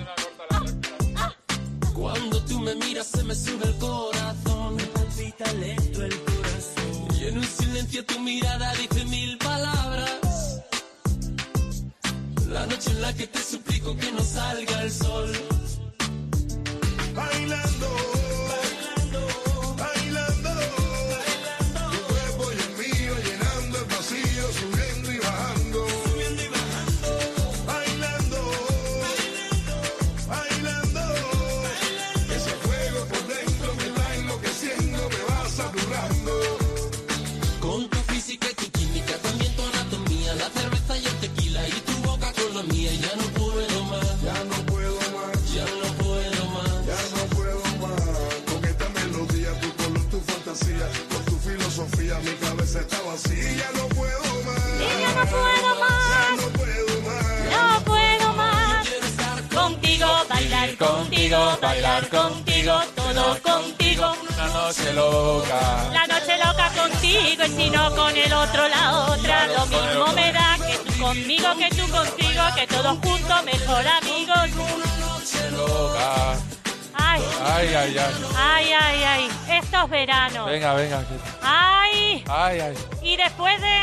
Cuando tú me miras se me sube el corazón. Me palpita lento el corazón. Y en un silencio tu mirada dice mil palabras. La noche en la que te suplico que no salga el sol. Bailando, bailando, bailando, bailando. Tu cuerpo y el mío llenando el vacío, subiendo y bajando, subiendo y bajando. Bailando, bailando, bailando. Ese fuego por dentro me está enloqueciendo, me va saturando. Con tu física y tu química, también tu anatomía, la cerveza y el tequila y tu boca con la mía. Ya no puedo más, Ya no puedo más, ya no puedo más. ya no puedo más. Con esta melodía, tu color, tu fantasía, con tu filosofía, mi cabeza está vacía. Ya no puedo más, Y yo no puedo ya más, no puedo más. no puedo más. Quiero estar Contigo, bailar contigo, bailar contigo, todo contigo. Una noche loca. La noche loca contigo y si no con el otro la otra. Lo mismo me da que tú conmigo, que tú contigo, que todos juntos mejor amigos. Noche loca. Ay, Ay, ay, ay. ay, ay, ay, estos veranos. Venga, venga. que- Ay, Ay, ay. y después de...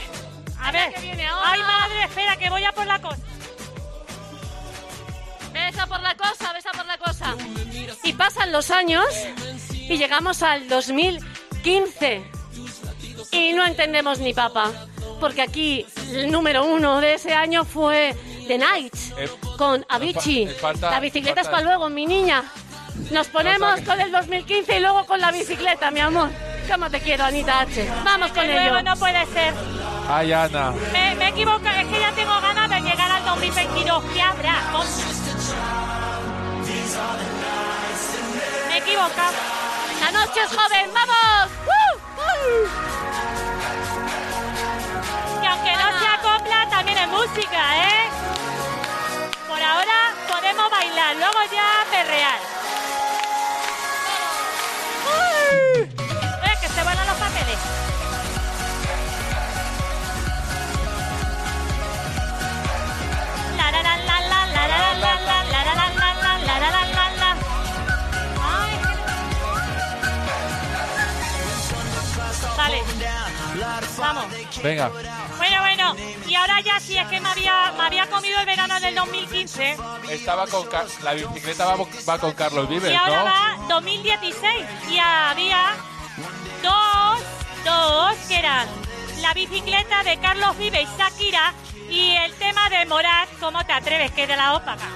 A ver, que viene ahora. ay madre, espera que voy a por la cosa. ¿Ves? ves a por la cosa, ves a por la cosa. Y pasan los años y llegamos al dos mil quince. Y no entendemos ni papa. Porque aquí el número uno de ese año fue The Nights Eh, con Avicii. falta- La bicicleta es falta- para luego, mi niña. Nos ponemos con el dos mil quince y luego con la bicicleta, mi amor. ¿Cómo te quiero, Anita H? Vamos con De nuevo ello. no puede ser. Ay, Ana. Me, me equivoco, es que ya tengo ganas de llegar al dos mil veintidós. ¿Qué habrá? Coño. Me he equivocado. La noche es joven, ¡vamos! ¡Uh! ¡Uh! Y aunque no se acopla, también es música, ¿eh? Por ahora podemos bailar, luego ya perrear. ¡Uy! Eh, que se vuelan los papeles. La la la la la la la la la la la la la la la la la la la. Ay, vale. Vamos. Venga. Bueno, bueno, y ahora ya sí, es que me había, me había comido el verano del dos mil quince Estaba con Car- la bicicleta va, va con Carlos Vives, y ahora ¿no? va dos mil dieciséis y había dos, dos que eran la bicicleta de Carlos Vives y Shakira y el tema de Morat, ¿cómo te atreves? Que es de la ópera.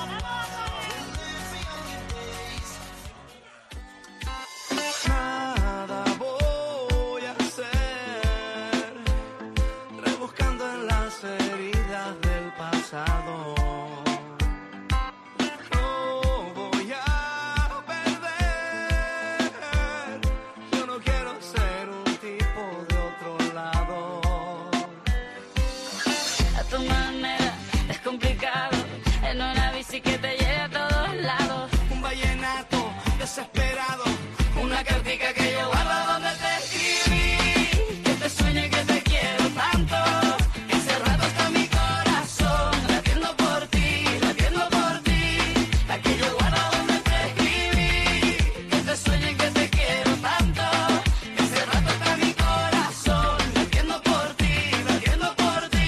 Nada voy a hacer, rebuscando en las heridas del pasado. No voy a perder, yo no quiero ser un tipo de otro lado. A tu manera es complicado, en una bici que te lleve a todos lados. Un vallenato desesperado, una cartica que yo guardo donde te escribí. Que te sueñe que te quiero tanto, que hace rato está mi corazón latiendo por ti, latiendo por ti. La que yo guardo donde te escribí. Que te sueñe que te quiero tanto, que hace rato está mi corazón latiendo por ti, latiendo por ti.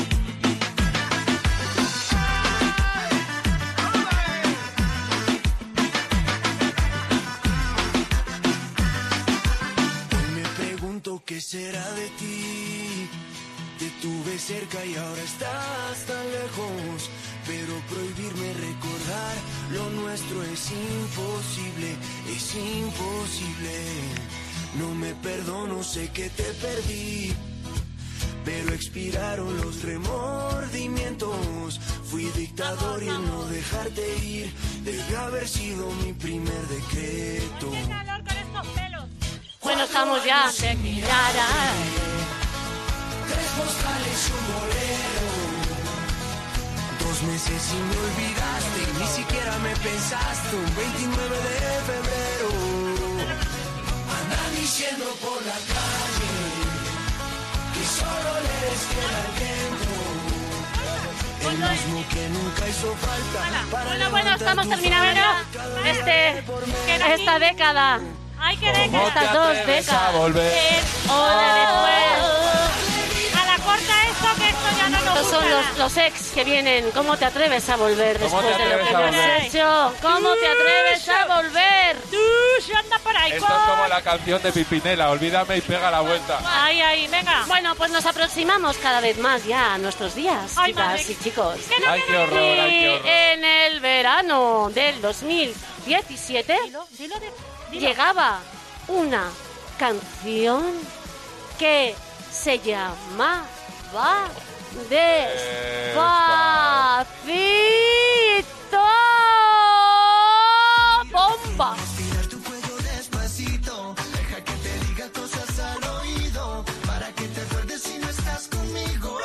Hoy me pregunto qué será de ti. Te tuve cerca y ahora estás tan lejos. Pero prohibirme recordar lo nuestro es imposible, es imposible. No me perdono, sé que te perdí. Pero expiraron los remordimientos. Fui dictador y en no dejarte ir debió haber sido mi primer decreto. Bueno, estamos ya. Tres postales y un bolero. Dos meses y me olvidaste y ni siquiera me pensaste. Un veintinueve de febrero. Andan diciendo por la calle que solo les queda el tiempo. El mismo que nunca hizo falta para Bueno, bueno, levantar estamos tu terminando falda. este, esta década. Ay, qué ¿Cómo década. te Estas dos atreves a décadas. volver? O de después. A la corta esto, que esto ya no nos Estos son gusta. los, los ex que vienen. ¿Cómo te atreves a volver ¿Cómo después te de lo atreves que a me has volver? hecho? ¿Cómo te atreves a volver? Tú, se anda por ahí. Esto es como la canción de Pipinela, olvídame y pega la vuelta. Ay, ay, venga. Bueno, pues nos aproximamos cada vez más ya a nuestros días, Ay, chicas madre. y chicos. Ay, qué horror, ay, qué Y horror. en el verano del dos mil diecisiete Dilo, dilo de- dilo. llegaba una canción que se llamaba Despacito. ¡Bomba! Estirar tu cuello despacito, deja que te diga cosas al oído, para que te acuerdes si no estás conmigo.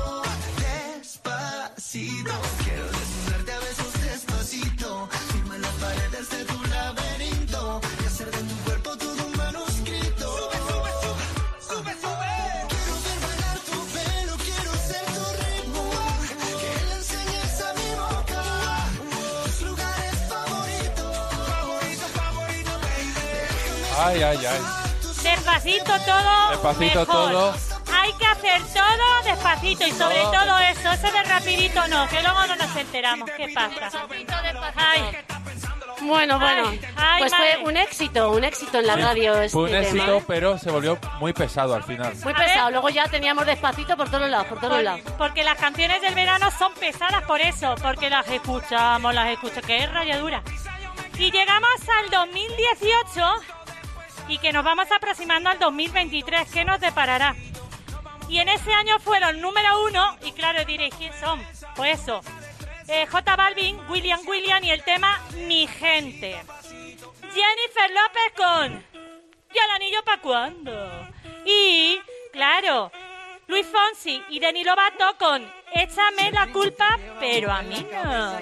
Despacito, quiero desnudarte a besos despacito, firma las paredes de tu laberinto, y hacer de tu cuerpo todo un manuscrito. Sube, sube, sube, sube, sube. Quiero ver bailar tu pelo, quiero ser tu ritmo, que le enseñes a mi boca tus lugares favoritos. Favorito, favorito, baby. Ay, ay, ay. Despacito todo. Despacito mejor. todo. hay que hacer todo despacito y sobre Todo todo eso, eso de rapidito no, que luego no nos enteramos qué pasa. Ay, Bueno, bueno, Ay, ay, pues madre. fue un éxito, un éxito en la radio este Fue un tema. éxito, pero se volvió muy pesado al final. Muy pesado, luego ya teníamos despacito por todos lados, por todos Por- lados. porque las canciones del verano son pesadas por eso, porque las escuchamos, las escuchamos, que es rayadura. Y llegamos al dos mil dieciocho y que nos vamos aproximando al dos mil veintitrés, ¿qué nos deparará? Y en ese año fueron número uno, y claro, diréis, ¿quién son? Pues eso, eh, J Balvin, William William y el tema Mi Gente. Jennifer López con ¿Y el anillo pa' cuándo? Y, claro, Luis Fonsi y Demi Lovato con Échame la culpa, pero a mí no.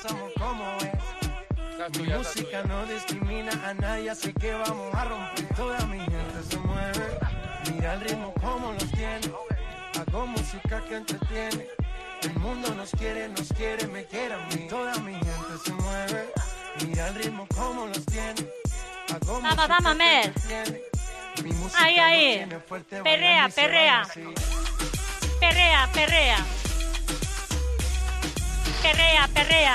Mi música no discrimina a nadie, así que vamos a romper. Toda mi gente se mueve, mira el ritmo como los tiene. Hago música que entretiene. El mundo nos quiere, nos quiere, me quiere a mí. Toda mi gente se mueve, mira el ritmo como los tiene. Hago Vamos, vamos, Mer. Mi música Ahí, no ahí. tiene fuerte, Perrea, bailan y se perrea. bailan así. Perrea, perrea. Perrea, perrea.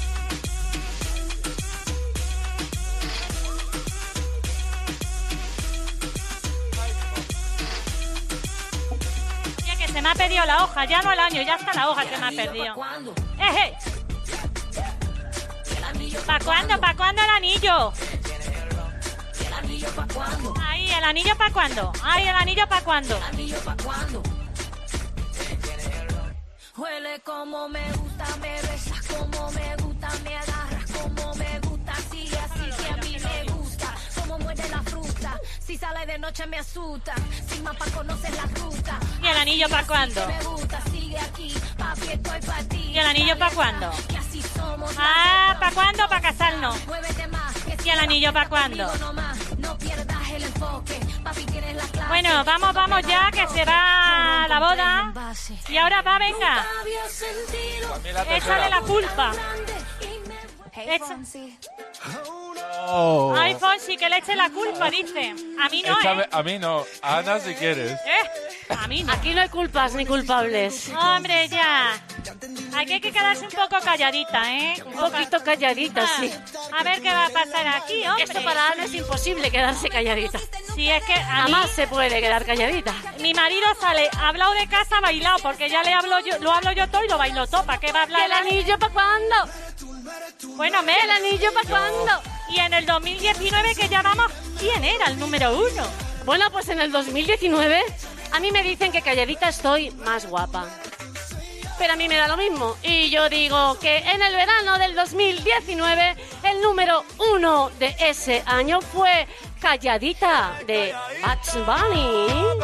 Ya que se me ha perdido la hoja, ya no el año, ya está la hoja que me ha perdido. ¡Eje! ¿Pa' cuándo? ¿Pa' cuándo el anillo? Ahí, el anillo ¿pa' cuándo? Ay, el anillo ¿pa' cuándo? Huele como me gusta, me besas como me gusta, me agarras como me gusta, sigue así que a mí me gusta, como muerde la fruta, si sale de noche me asusta, sin mapa conoces la ruta. ¿Y el anillo ¿pa' cuándo? Me gusta, sigue aquí, papi estoy pa' ti. ¿Y el anillo ¿pa' cuándo? Que así somos. Ah, ¿pa' cuándo? ¿Pa' casarnos? Muévete más, que ¿Y el anillo ¿pa' cuándo? conmigo nomás, no pierdas el enfoque, papi tienes la clave. Bueno, vamos, vamos ya, que se va la boda. Y ahora va, venga. Échale la culpa. Echa- Oh. Ay, Fonsi, que le eche la culpa, dice. A mí no, Échame- ¿eh? A mí no. A Ana si quieres. ¿Eh? A mí no. Aquí no hay culpas ni culpables. Hombre, ya. Aquí hay que quedarse un poco calladita, ¿eh? Un poquito calladita, sí. A ver qué va a pasar aquí, hombre. Esto para Ana es imposible quedarse calladita. Sí, es que a mí, Jamás se puede quedar calladita. mi marido sale, ha hablado de casa, ha bailado, porque ya le hablo yo, lo hablo yo todo y lo bailo todo. ¿Para qué va a ¿Y hablar? el anillo para cuándo? Bueno, me ¿El anillo para cuándo? Y en el dos mil diecinueve que llamamos, ¿quién era el número uno? Bueno, pues en el dos mil diecinueve a mí me dicen que calladita estoy más guapa. Pero a mí me da lo mismo. Y yo digo que en el verano del dos mil diecinueve el número uno de ese año fue Calladita de Bugs Bunny.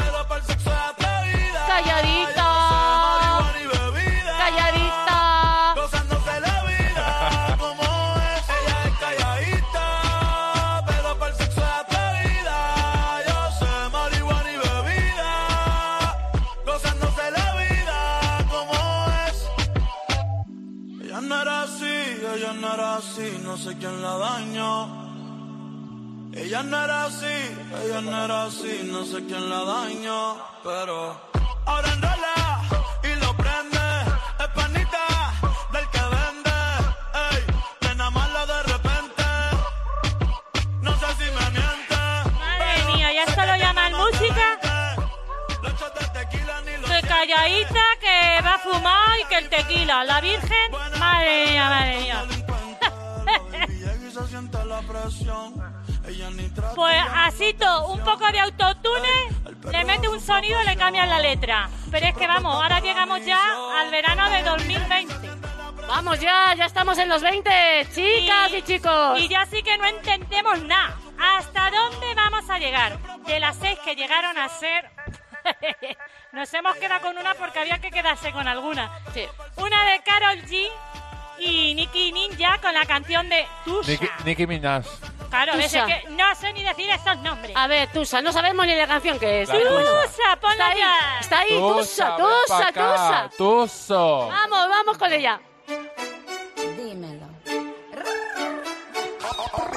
Calladita. Calladita. Gozándose la vida como es. Ella es calladita, pero para el sexo es atrevida. Yo sé marihuana y bebida. Gozándose la vida como es. Ella no era así, ella no era así. No sé quién la dañó. Ella no era así, ella no era así. No sé quién la dañó. Pero ahora enrola y lo prende. Es panita del que vende. Ey, nena mala de repente. No sé si me miente. Madre mía, ¿y esto lo llaman música? Que calladita, que va a fumar y que el tequila. La Virgen, madre mía, madre mía. Y se siente la presión. Ella ni trata. Pues así todo, un poco de autotune, le mete un sonido y le cambian la letra. Pero es que vamos, ahora llegamos ya al verano de dos mil veinte. Vamos ya, ya estamos en los veinte, chicas y, chicos. Y ya sí que no entendemos nada. ¿Hasta dónde vamos a llegar? De las seis que llegaron a ser... Nos hemos quedado con una porque había que quedarse con alguna. Sí. Una de Karol G y Nicki Ninja con la canción de Tusa. Nicki, Nicki Minaj. Claro, a veces Tusa. que no sé ni decir esos nombres. A ver, Tusa, no sabemos ni la canción que es. La Tusa. Tusa, ponla Está ahí, ya. está ahí, Tusa, ven Tusa, pa' acá, Tusa. Tuso. Vamos, vamos con ella. Dímelo.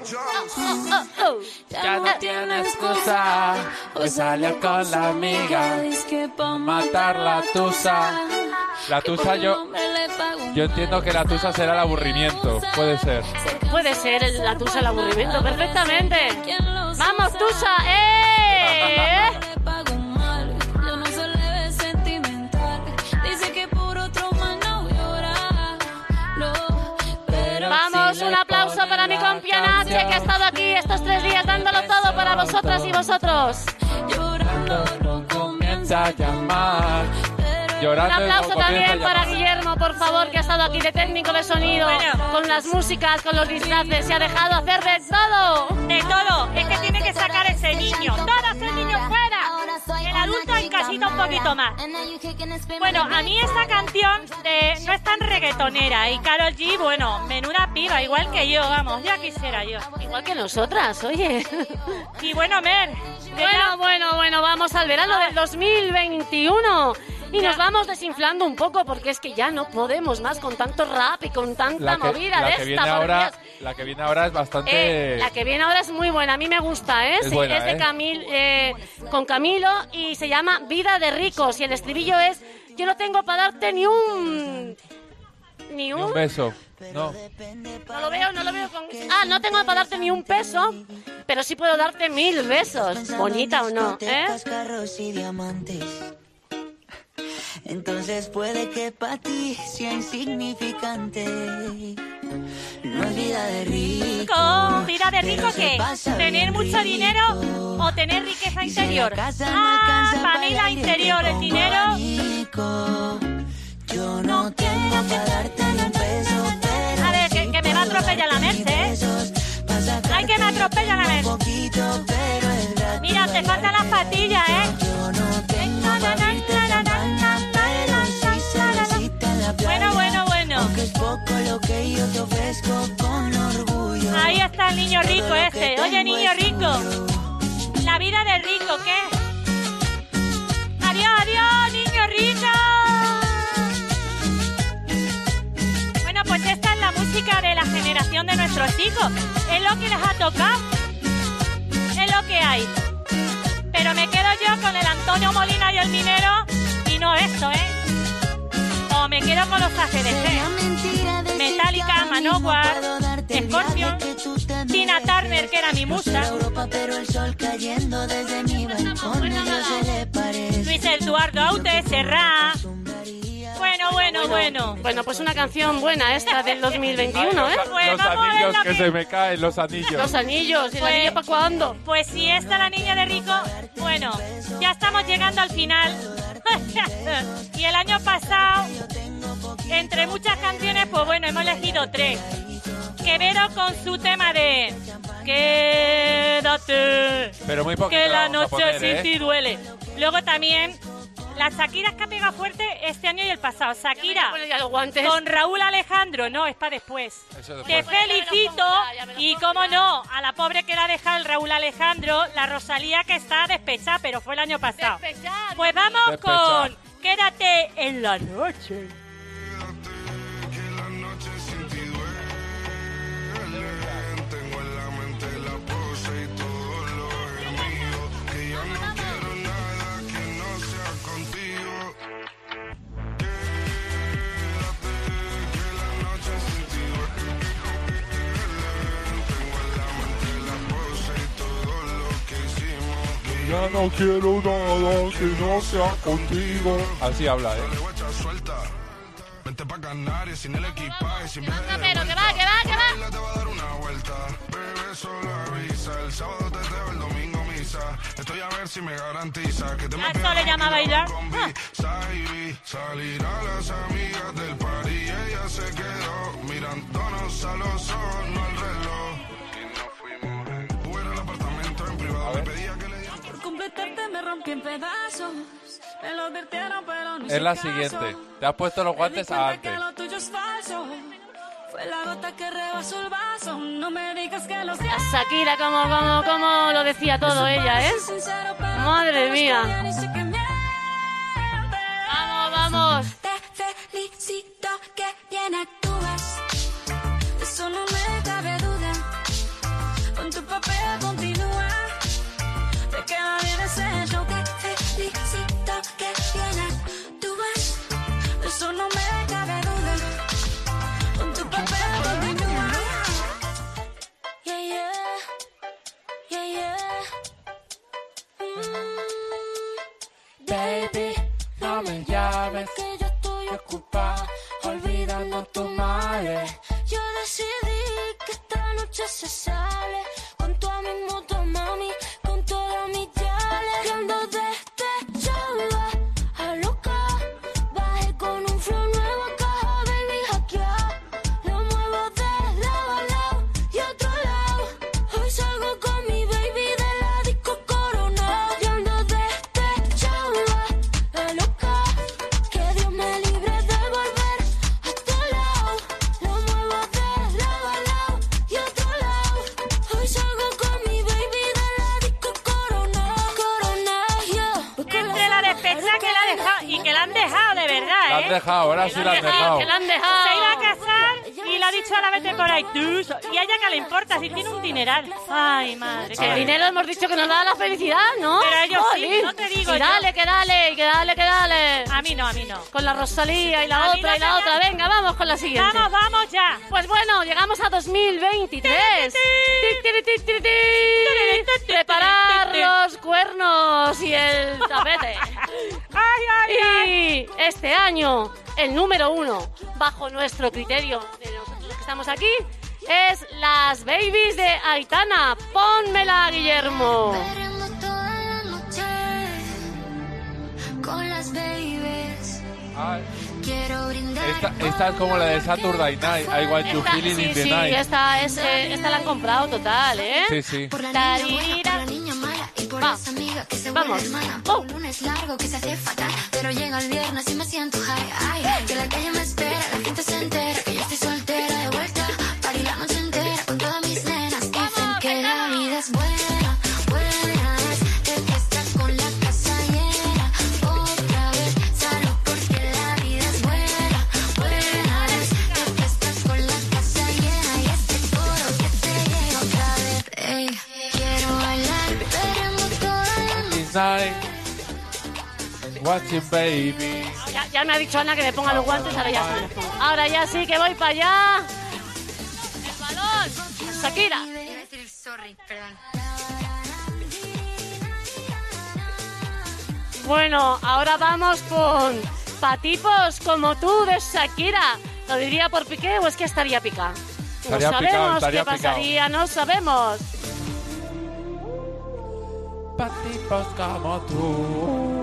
Ya no tiene excusa, hoy salió con la amiga, matar la tusa. La tusa yo, yo entiendo que la tusa será el aburrimiento, puede ser. Puede ser el- la tusa el aburrimiento, perfectamente. ¡Vamos, tusa! ¡Eh! Yo no se le ve sentimental. Dice que por otro más no llora. No, pero Vamos, si un le aplauso ponen para mi la compi Nache, que ha estado aquí estos tres días dándolo todo para vosotras y vosotros. llorando no Comienza a llamar. Un Llorando y aplauso no comienza a también para llamar. Guillermo, por favor, que ha estado aquí de técnico de sonido, Bueno. con las músicas, con los disfraces, se ha dejado hacer de todo. De todo, es que tiene que sacar ese niño. Todo ese niño fuera. El adulto en casita un poquito más. Bueno, a mí esta canción de, no es tan reggaetonera. Y Karol G, bueno, menuda piba, igual que yo, vamos, ya quisiera yo. Igual que nosotras, oye. Y bueno, Mer. Bueno, bueno, bueno, vamos al verano del dos mil veintiuno. Y nos vamos desinflando un poco porque es que ya no podemos más con tanto rap y con tanta La que, movida la de que esta. viene por ahora, Dios. la que viene ahora es bastante. Eh, la que viene ahora es muy buena, a mí me gusta, ¿eh? Es Sí, buena, es de ¿eh? Camil, eh, con Camilo y se llama Vida de Ricos y el estribillo es: yo no tengo para darte ni un... Ni Ni un... un beso. No. No lo veo, no lo veo con... Ah, no tengo para darte ni un peso, pero sí puedo darte mil besos. Bonita o no, ¿eh? Cascarros y diamantes. Entonces puede que para ti sea insignificante. No es vida de rico. Con vida de rico, pero se ¿qué? pasa ¿Tener bien mucho rico. dinero o tener riqueza Y si en la interior? casa no Ah, alcanza para pa' mí el la aire, interior, te el pongo dinero. abanico. Yo no tengo para darte ni un peso, pero A ver, que, que me va a atropellar la Merce, ¿eh? Ay, que me atropella la Merce. poquito, pero es gratis. Mira, te faltan las patillas, ¿eh? Yo no tengo para abrirte champaña, pero sí cervecita en la playa. Bueno, bueno, bueno. Aunque es poco lo que yo te ofrezco con orgullo. Ahí está el niño rico este. Oye, niño rico. La vida del rico, ¿qué? Adiós, adiós, niño rico. Bueno, pues esta es la música de la generación de nuestros hijos. Es lo que les ha tocado. Es lo que hay. Pero me quedo yo con el Antonio Molina y el minero y no esto, ¿eh? O me quedo con los A C D C. Metallica, Manowar, Scorpion, Tina Turner, que era mi musa. Pero el sol cayendo desde mi balcón a Dios se le parece. Luis Eduardo Aute, Serrat. Bueno, bueno, bueno. Bueno, pues una canción buena esta del dos mil veintiuno, ¿eh? Pues Los vamos a ver anillos lo que que- se me caen, los anillos. Los anillos, ¿y el Pues- anillo para cuándo? Pues si esta la niña de rico, bueno, ya estamos llegando al final. Y el año pasado, entre muchas canciones, pues bueno, hemos elegido tres. Quevedo con su tema de Quédate, Pero muy poquito que la vamos a noche poner, sin ¿eh? ti duele. Luego también las Shakiras que ha pegado fuerte este año y el pasado. Shakira Bueno, ya los guantes. con Raúl Alejandro, no, es para después. Eso Te después. felicito y cómo no, a la pobre que la ha dejado el Raúl Alejandro, la Rosalía que está despechada, pero fue el año pasado. Pues vamos Despechada. con Quédate en la noche. Tengo en la mente la pose y todo lo gemido. Que ya no quiero nada que no sea contigo. Quédate, que la noche sin ti duele. Tengo en la mente la pose y todo lo que hicimos. Que Ya no quiero nada que no sea contigo. Así habla, ¿eh? guacha suelta. Vente pa' Canarias sin el equipaje, sin viaje de Pero que va, que va, que va. vuelta. Te va a dar una vuelta. Bebé, solo avisa. El sábado te teo, el domingo misa. Estoy a ver si me garantiza que te me ¿A esto le llama bailar? Ah. Salir, salir a las amigas del party. Ella se quedó mirándonos a los ojos, no al reloj. Y nos fuimos. Fuera al apartamento en privado. Me pedía que le diera Por completarte me rompí en pedazos. Me lo advirtieron, pero no Es hice la caso. siguiente. Te has puesto los Me di guantes cuenta antes. que lo tuyo es falso. Fue la gota que rebasó el vaso. No me digas que lo siento. Shakira, como, como, como lo decía todo ella, ¿eh? Sincero, pero Madre no mía. estoy bien y sé que mientes. Vamos, vamos. Te felicito que bien actúas. De eso no me cabe duda. Baby, no me llames, que yo estoy ocupada, olvidando tu madre. Yo decidí que esta noche se sale con toda mi moto, mami, con toda mi chale. Que ando despechada, a loca, bajé con un flow nuevo, caja, baby, hackeada. Lo muevo de lado a lado y otro lado. Hoy salgo con mi baby de la disco Corona. Yo ando despechada, a loca, que Dios me libre de volver a tu lado. Lo muevo de lado a lado y otro lado. Hoy salgo con mi baby de la disco Corona. Corona, yo. Entre la despecha que la ha dejado y que la han dejado de verdad, La ¿eh? han dejado, ahora sí la han dejado. Que la han dejado. Se iba a casar y le ha dicho a la vete por ahí tú. Y a ella que le importa si tiene un dineral. Ay, madre. Que el qué- dinero hemos dicho que nos da la felicidad, ¿no? Pero ellos sí, Jolín. no te digo Y yo. dale, que dale, que dale, que dale. A mí no, a mí no. Con la Rosalía y la A mí otra no y la me otra. Venga, vamos con la siguiente. Vamos, vamos ya. Pues bueno, llegamos a dos mil veintitrés. Tic, tiri, tic, tiri, tic. Preparar los cuernos y el tapete. Ay, ay, ay. Y este año, el número uno, bajo nuestro criterio de nosotros que estamos aquí, es Las Babies de Aitana. Pónmela, Guillermo. Veremos toda la noche con las babies. Ay, Quiero brindar. esta, esta es como la de Saturday Night. I want you Esta, feeling sí, in the sí, night. esta, es, eh, esta la han comprado total, ¿eh? Sí, sí. Por la niña buena, por la niña mala y por Va. esa amiga que se Vamos. vuelve hermana. Por un lunes largo que se hace fatal, pero llega el viernes y me siento high. Ay, que la calle me espera, la gente se entera que yo estoy soltera de vuelta. Party la noche entera con todas mis nenas. Dicen que la vida es buena, buena es de fiesta con la casa llena. Otra vez salgo porque la vida es buena, buena es de fiesta con la casa llena. Y este coro que te llega otra vez. Ey, quiero bailar, veremos toda la noche. Night. Watching baby. Ya, ya me ha dicho Ana que me ponga los guantes, ahora ya sí. Ahora ya sí que voy para allá. El balón. Shakira. Sorry, perdón. Bueno, ahora vamos con patipos como tú de Shakira. ¿Lo diría por Piqué o es que estaría pica? No Estaría sabemos picado, estaría qué picado. pasaría, no sabemos. Patipos como tú.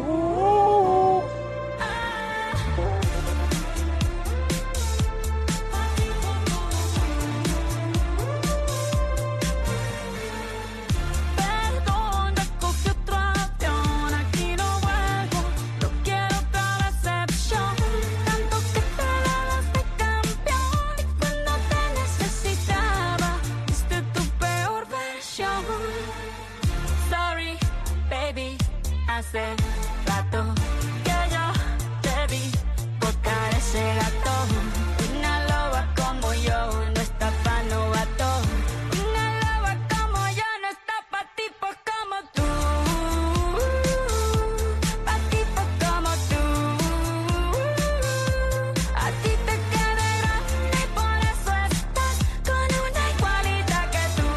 Perdón, ya cogí otro avión, aquí no vuelvo, no quiero otra decepción. Tanto que te dabas de campeón y cuando te necesitaba, viste tu peor versión. Sorry, baby, hace rato que yo te vi botar ese gato. Una loba como yo no está pa' novato. Una loba como yo no está pa' tipos como tú. Pa' tipos como tú. A ti te queda grande y por eso estás con una igualita que tú.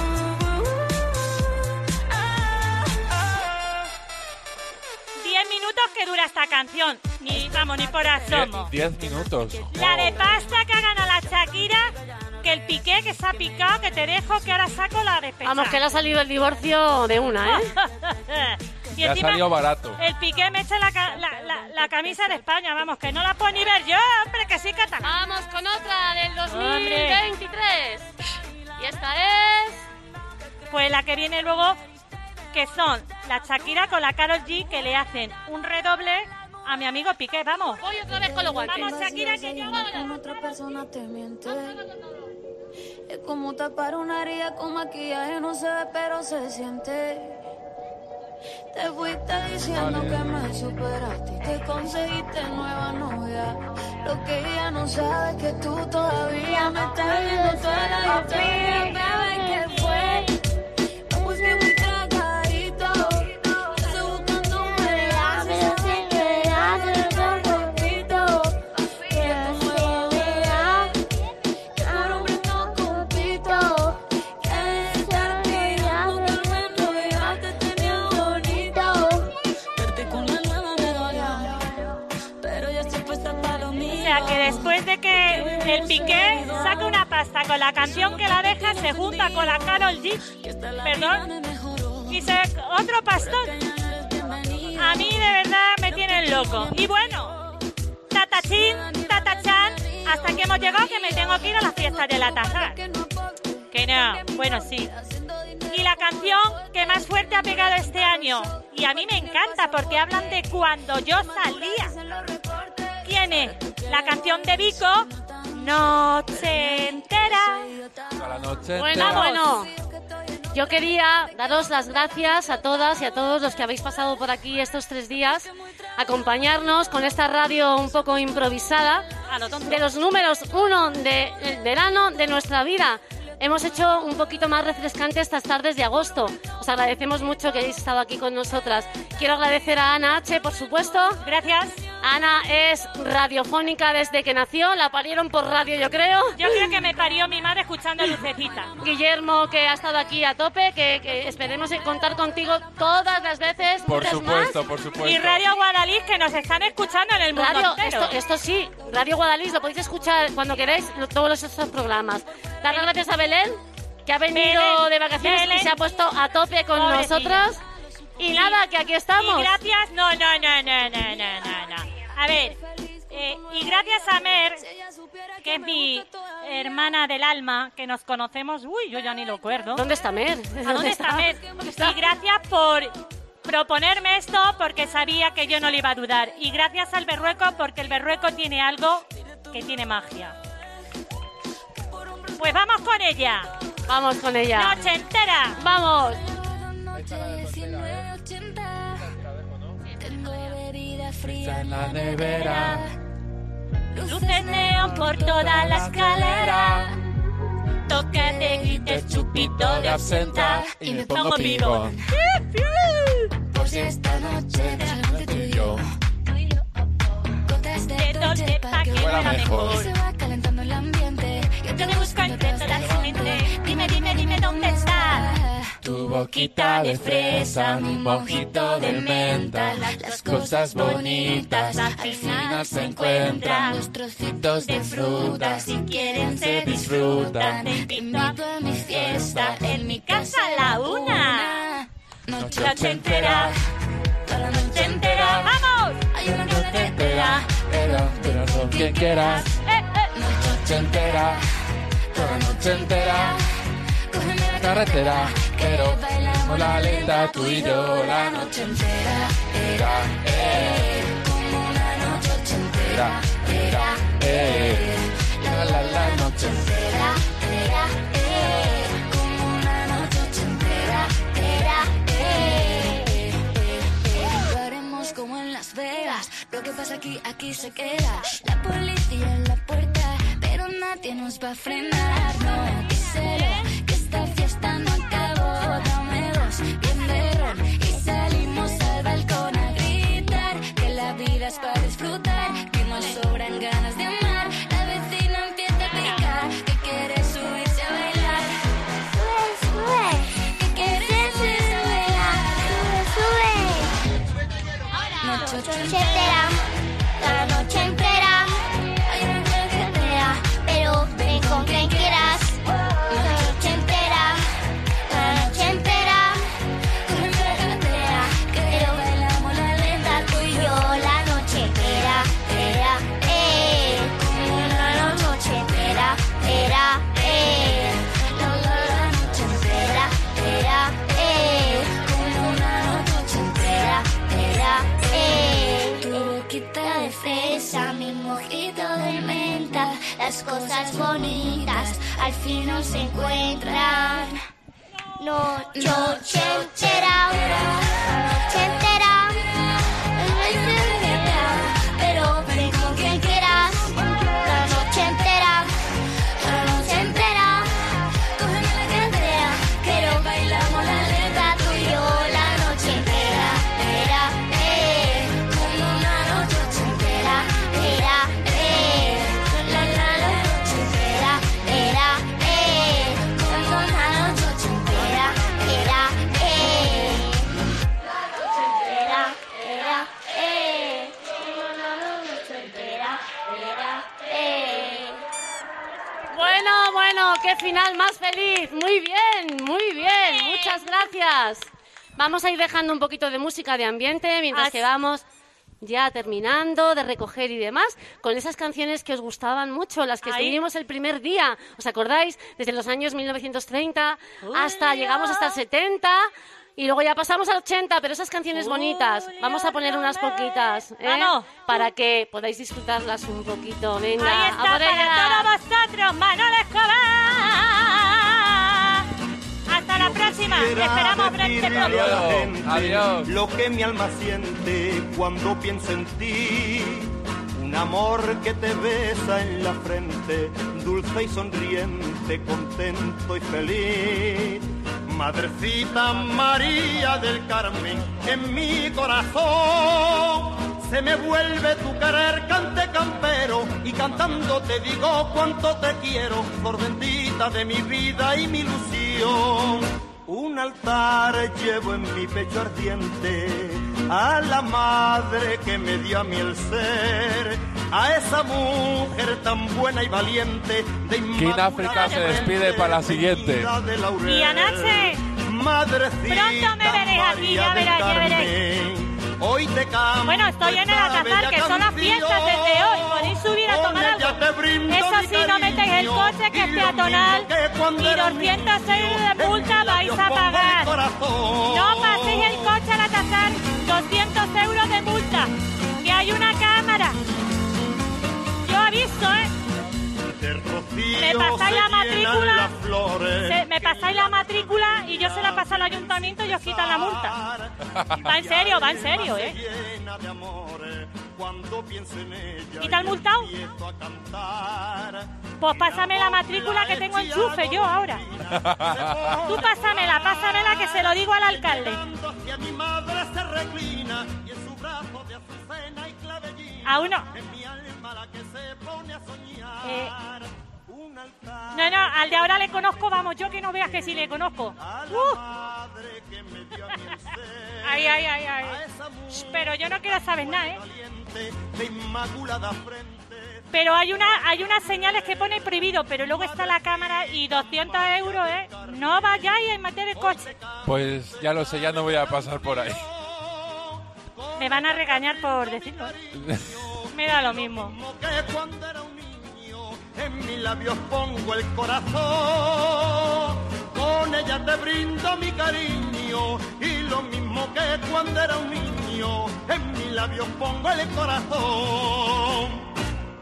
Ah, ah. Diez minutos que dura esta canción. Ni, vamos, ni por asomo. Diez, diez minutos. La de pasta que ha ganado la Shakira, que el Piqué que se ha picado, que te dejo, que ahora saco la despecha. Vamos, que le ha salido el divorcio de una, ¿eh? Y Le ha encima, salido barato. el Piqué me echa la, ca- la, la, la camisa de España, vamos, que no la puedo ni ver yo, hombre, que sí catalán. Vamos con otra del dos mil Hombre. veintitrés. Y esta es... Pues la que viene luego, que son la Shakira con la Karol G, que le hacen un redoble a mi amigo Piqué, vamos. Voy otra vez con los guantes. Vamos, Shakira, que yo... Con otra persona te miente. Es como tapar una herida con maquillaje, no se ve pero se siente. Te fuiste diciendo que me superaste y te conseguiste nueva novia. Lo que ella no sabe es que tú todavía me estás viendo toda la historia. Bebé, ¿qué fue? Me puse muy tragadito. Estoy buscando un pedazo, así que hazle con poquito. Que tú me veas, que por hombre no compito. Que estar mirando que al menos ya te tenía bonito. Piqué saca una pasta con la canción que la deja, se junta con la Karol G, perdón, y se otro pastón. A mí de verdad me tienen loco. Y bueno, tatachín, tatachán, hasta que hemos llegado que me tengo que ir a la fiesta de la taza. Que no, bueno, sí. Y la canción que más fuerte ha pegado este año, y a mí me encanta porque hablan de cuando yo salía. ¿Quién es? La canción de Vico, Noche Entera. La noche Bueno, entera. bueno. Yo quería daros las gracias a todas y a todos los que habéis pasado por aquí estos tres días, acompañarnos con esta radio un poco improvisada de los números uno del verano de nuestra vida. Hemos hecho un poquito más refrescante estas tardes de agosto. Os agradecemos mucho que hayáis estado aquí con nosotras. Quiero agradecer a Ana H, por supuesto. Gracias. Ana es radiofónica desde que nació. La parieron por radio, yo creo. Yo creo que me parió mi madre escuchando Lucecita. Guillermo, que ha estado aquí a tope, que, que esperemos contar contigo todas las veces. Por muchas supuesto, más. por supuesto. Y Radio Guadalís, que nos están escuchando en el mundo Radio, entero. esto, esto sí, Radio Guadalís, lo podéis escuchar cuando queráis, lo- todos estos programas. Dar las gracias a Belén, que ha venido Belén, de vacaciones Belén. y se ha puesto a tope con Pobrecilla. nosotros. Y, nada, que aquí estamos. Y gracias, no, no, no, no, no, no, no, no. A ver, eh, y gracias a Mer, que es mi hermana del alma, que nos conocemos, uy, yo ya ni lo acuerdo. ¿Dónde está Mer? ¿A dónde está Mer? Y gracias por proponerme esto, porque sabía que yo no le iba a dudar. Y gracias al Berrueco, porque el Berrueco tiene algo que tiene magia. Pues vamos con ella. Vamos con ella. Noche entera. Vamos. Tengo bebida fría en la nevera. Luces neón por toda la escalera. Toca de grites, chupito de absenta. Y me pongo pibón. por si esta noche de algo tú y yo. Gotas de dolce pa' que fuera huela mejor. mejor. Se va calentando el ambiente. Yo Yo te busco entre toda la gente. Dime, dime, dime dónde está. Tu boquita de fresa, mi mojito de menta. Las cosas bonitas al final se encuentran. Los trocitos de fruta, si quieren se disfrutan. Te invito a mi fiesta, en mi casa a la una. Noche entera, toda la noche entera. ¡Vamos! Hay una noche Entera, pero, pero con quien quieras. Eh, eh. Noche entera, toda noche entera. Carretera, pero bailamos la lenta tú y yo la noche entera. Era, eh, como una noche era, era, eh, la la la noche entera. entera, eh, como una noche entera, era, eh, eh, eh. Lo haremos como en Las Vegas. Lo que pasa aquí, aquí se queda. La policía en la puerta, pero nadie nos va a frenar. No, díselo, que esta fiesta no acabó. Dame dos, bien de ron, y salimos al balcón a gritar que la vida es para disfrutar, que nos sobran ganas de amar. La vecina empieza a picar, que quiere subirse a bailar. Sube, sube, que quiere subirse a bailar. Sube, sube. Noche entera, toda la noche entera. Hay una noche entera, pero ven con quien quieras. Noche entera, toda la noche entera. Cógeme la carretera, pero bailamos la lenta tú y yo. La noche entera, era, eh. Como una noche entera, era, eh. La, la, la noche entera, era, eh. Como una noche entera, era, eh. Tu boquita de fresa, mi mojito de menta. Las cosas bonitas al fin no se encuentran. Noche entera, noche entera, pero ven con quien quieras. La noche entera, la noche entera, cógeme la carretera, pero bailamos la letra tú y yo. La noche entera, era, eh, como una noche entera, era, eh, la la la noche entera, era, eh, como una noche entera, era, eh. ¡Qué final más feliz! Muy bien, muy bien. Muchas gracias. Vamos a ir dejando un poquito de música de ambiente mientras As- que vamos ya terminando de recoger y demás, con esas canciones que os gustaban mucho, las que Ahí. estuvimos el primer día. ¿Os acordáis? Desde los años mil novecientos treinta hasta llegamos hasta el setenta. Y luego ya pasamos al ochenta, pero esas canciones bonitas, vamos a poner unas poquitas, ¿eh? Vamos. Para que podáis disfrutarlas un poquito. Venga, Ahí a está por para ellas. todos vosotros, Manolo Escobar. Hasta la próxima. Te esperamos frente Decirle a la pronto. gente Adiós. Lo que mi alma siente cuando piensa en ti. Un amor que te besa en la frente, dulce y sonriente, contento y feliz. Madrecita María del Carmen, en mi corazón se me vuelve tu querer, cante campero, y cantando te digo cuánto te quiero, por bendita de mi vida y mi ilusión. Un altar llevo en mi pecho ardiente a la madre que me dio a mí el ser, a esa mujer tan buena y valiente de King África se despide para la siguiente. Y Anache, Madrecita pronto me veréis aquí, ya verás, ya veréis. Hoy te canto. Bueno, estoy en el Atazar, que son las fiestas desde hoy. Podéis subir a tomar algo. Eso sí, no metéis el coche, que es peatonal. Y doscientos euros de multa vais a pagar. No paséis el coche al Atazar. doscientos euros de multa. Que hay una cámara. Yo aviso, ¿eh? Me pasáis la matrícula, se- me pasáis la matrícula y yo se la paso al ayuntamiento y os quitan la multa. Va en serio, va en serio, ¿eh? ¿Y tal multado? Pues pásame la matrícula que tengo enchufe yo ahora. Tú pásamela, pásamela que se lo digo al alcalde. Aún no. Eh, no, no, al de ahora le conozco, vamos, yo que no veas que sí le conozco. Uh. Ay, ay, ay, ay. Shh, pero yo no quiero saber nada, ¿eh? Pero hay una, hay unas señales que pone prohibido, pero luego está la cámara y doscientos euros, ¿eh? No vayáis a meter el coche. Pues ya lo sé, ya no voy a pasar por ahí. Me van a regañar por decirlo. Me da lo mismo. En mis labios pongo el corazón, con ella te brindo mi cariño, y lo mismo que cuando era un niño, en mis labios pongo el corazón.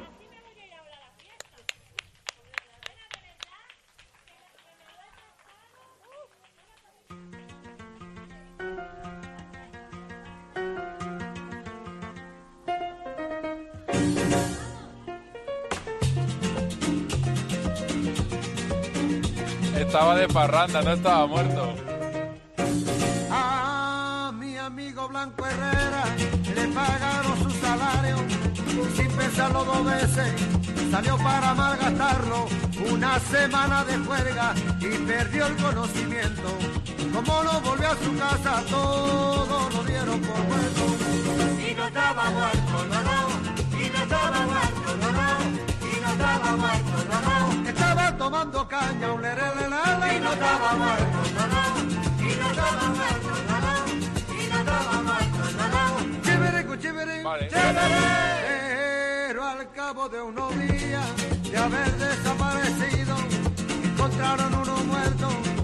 Estaba de parranda, no estaba muerto. A mi amigo Blanco Herrera le pagaron su salario y sin pensarlo dos veces salió para malgastarlo. Una semana de juerga y perdió el conocimiento. Como no volvió a su casa, todo lo dieron por muerto. Y no estaba muerto, no, no. Y no estaba muerto, no, no. Y no estaba muerto, no, no. Estaba tomando caña, un lerelelele. Y no estaba muerto, no, no. Y no estaba muerto, no, no. Y no estaba muerto, no, no. Chiviricu, chiviricu, Vale. Pero al cabo de unos días de haber desaparecido, encontraron uno muerto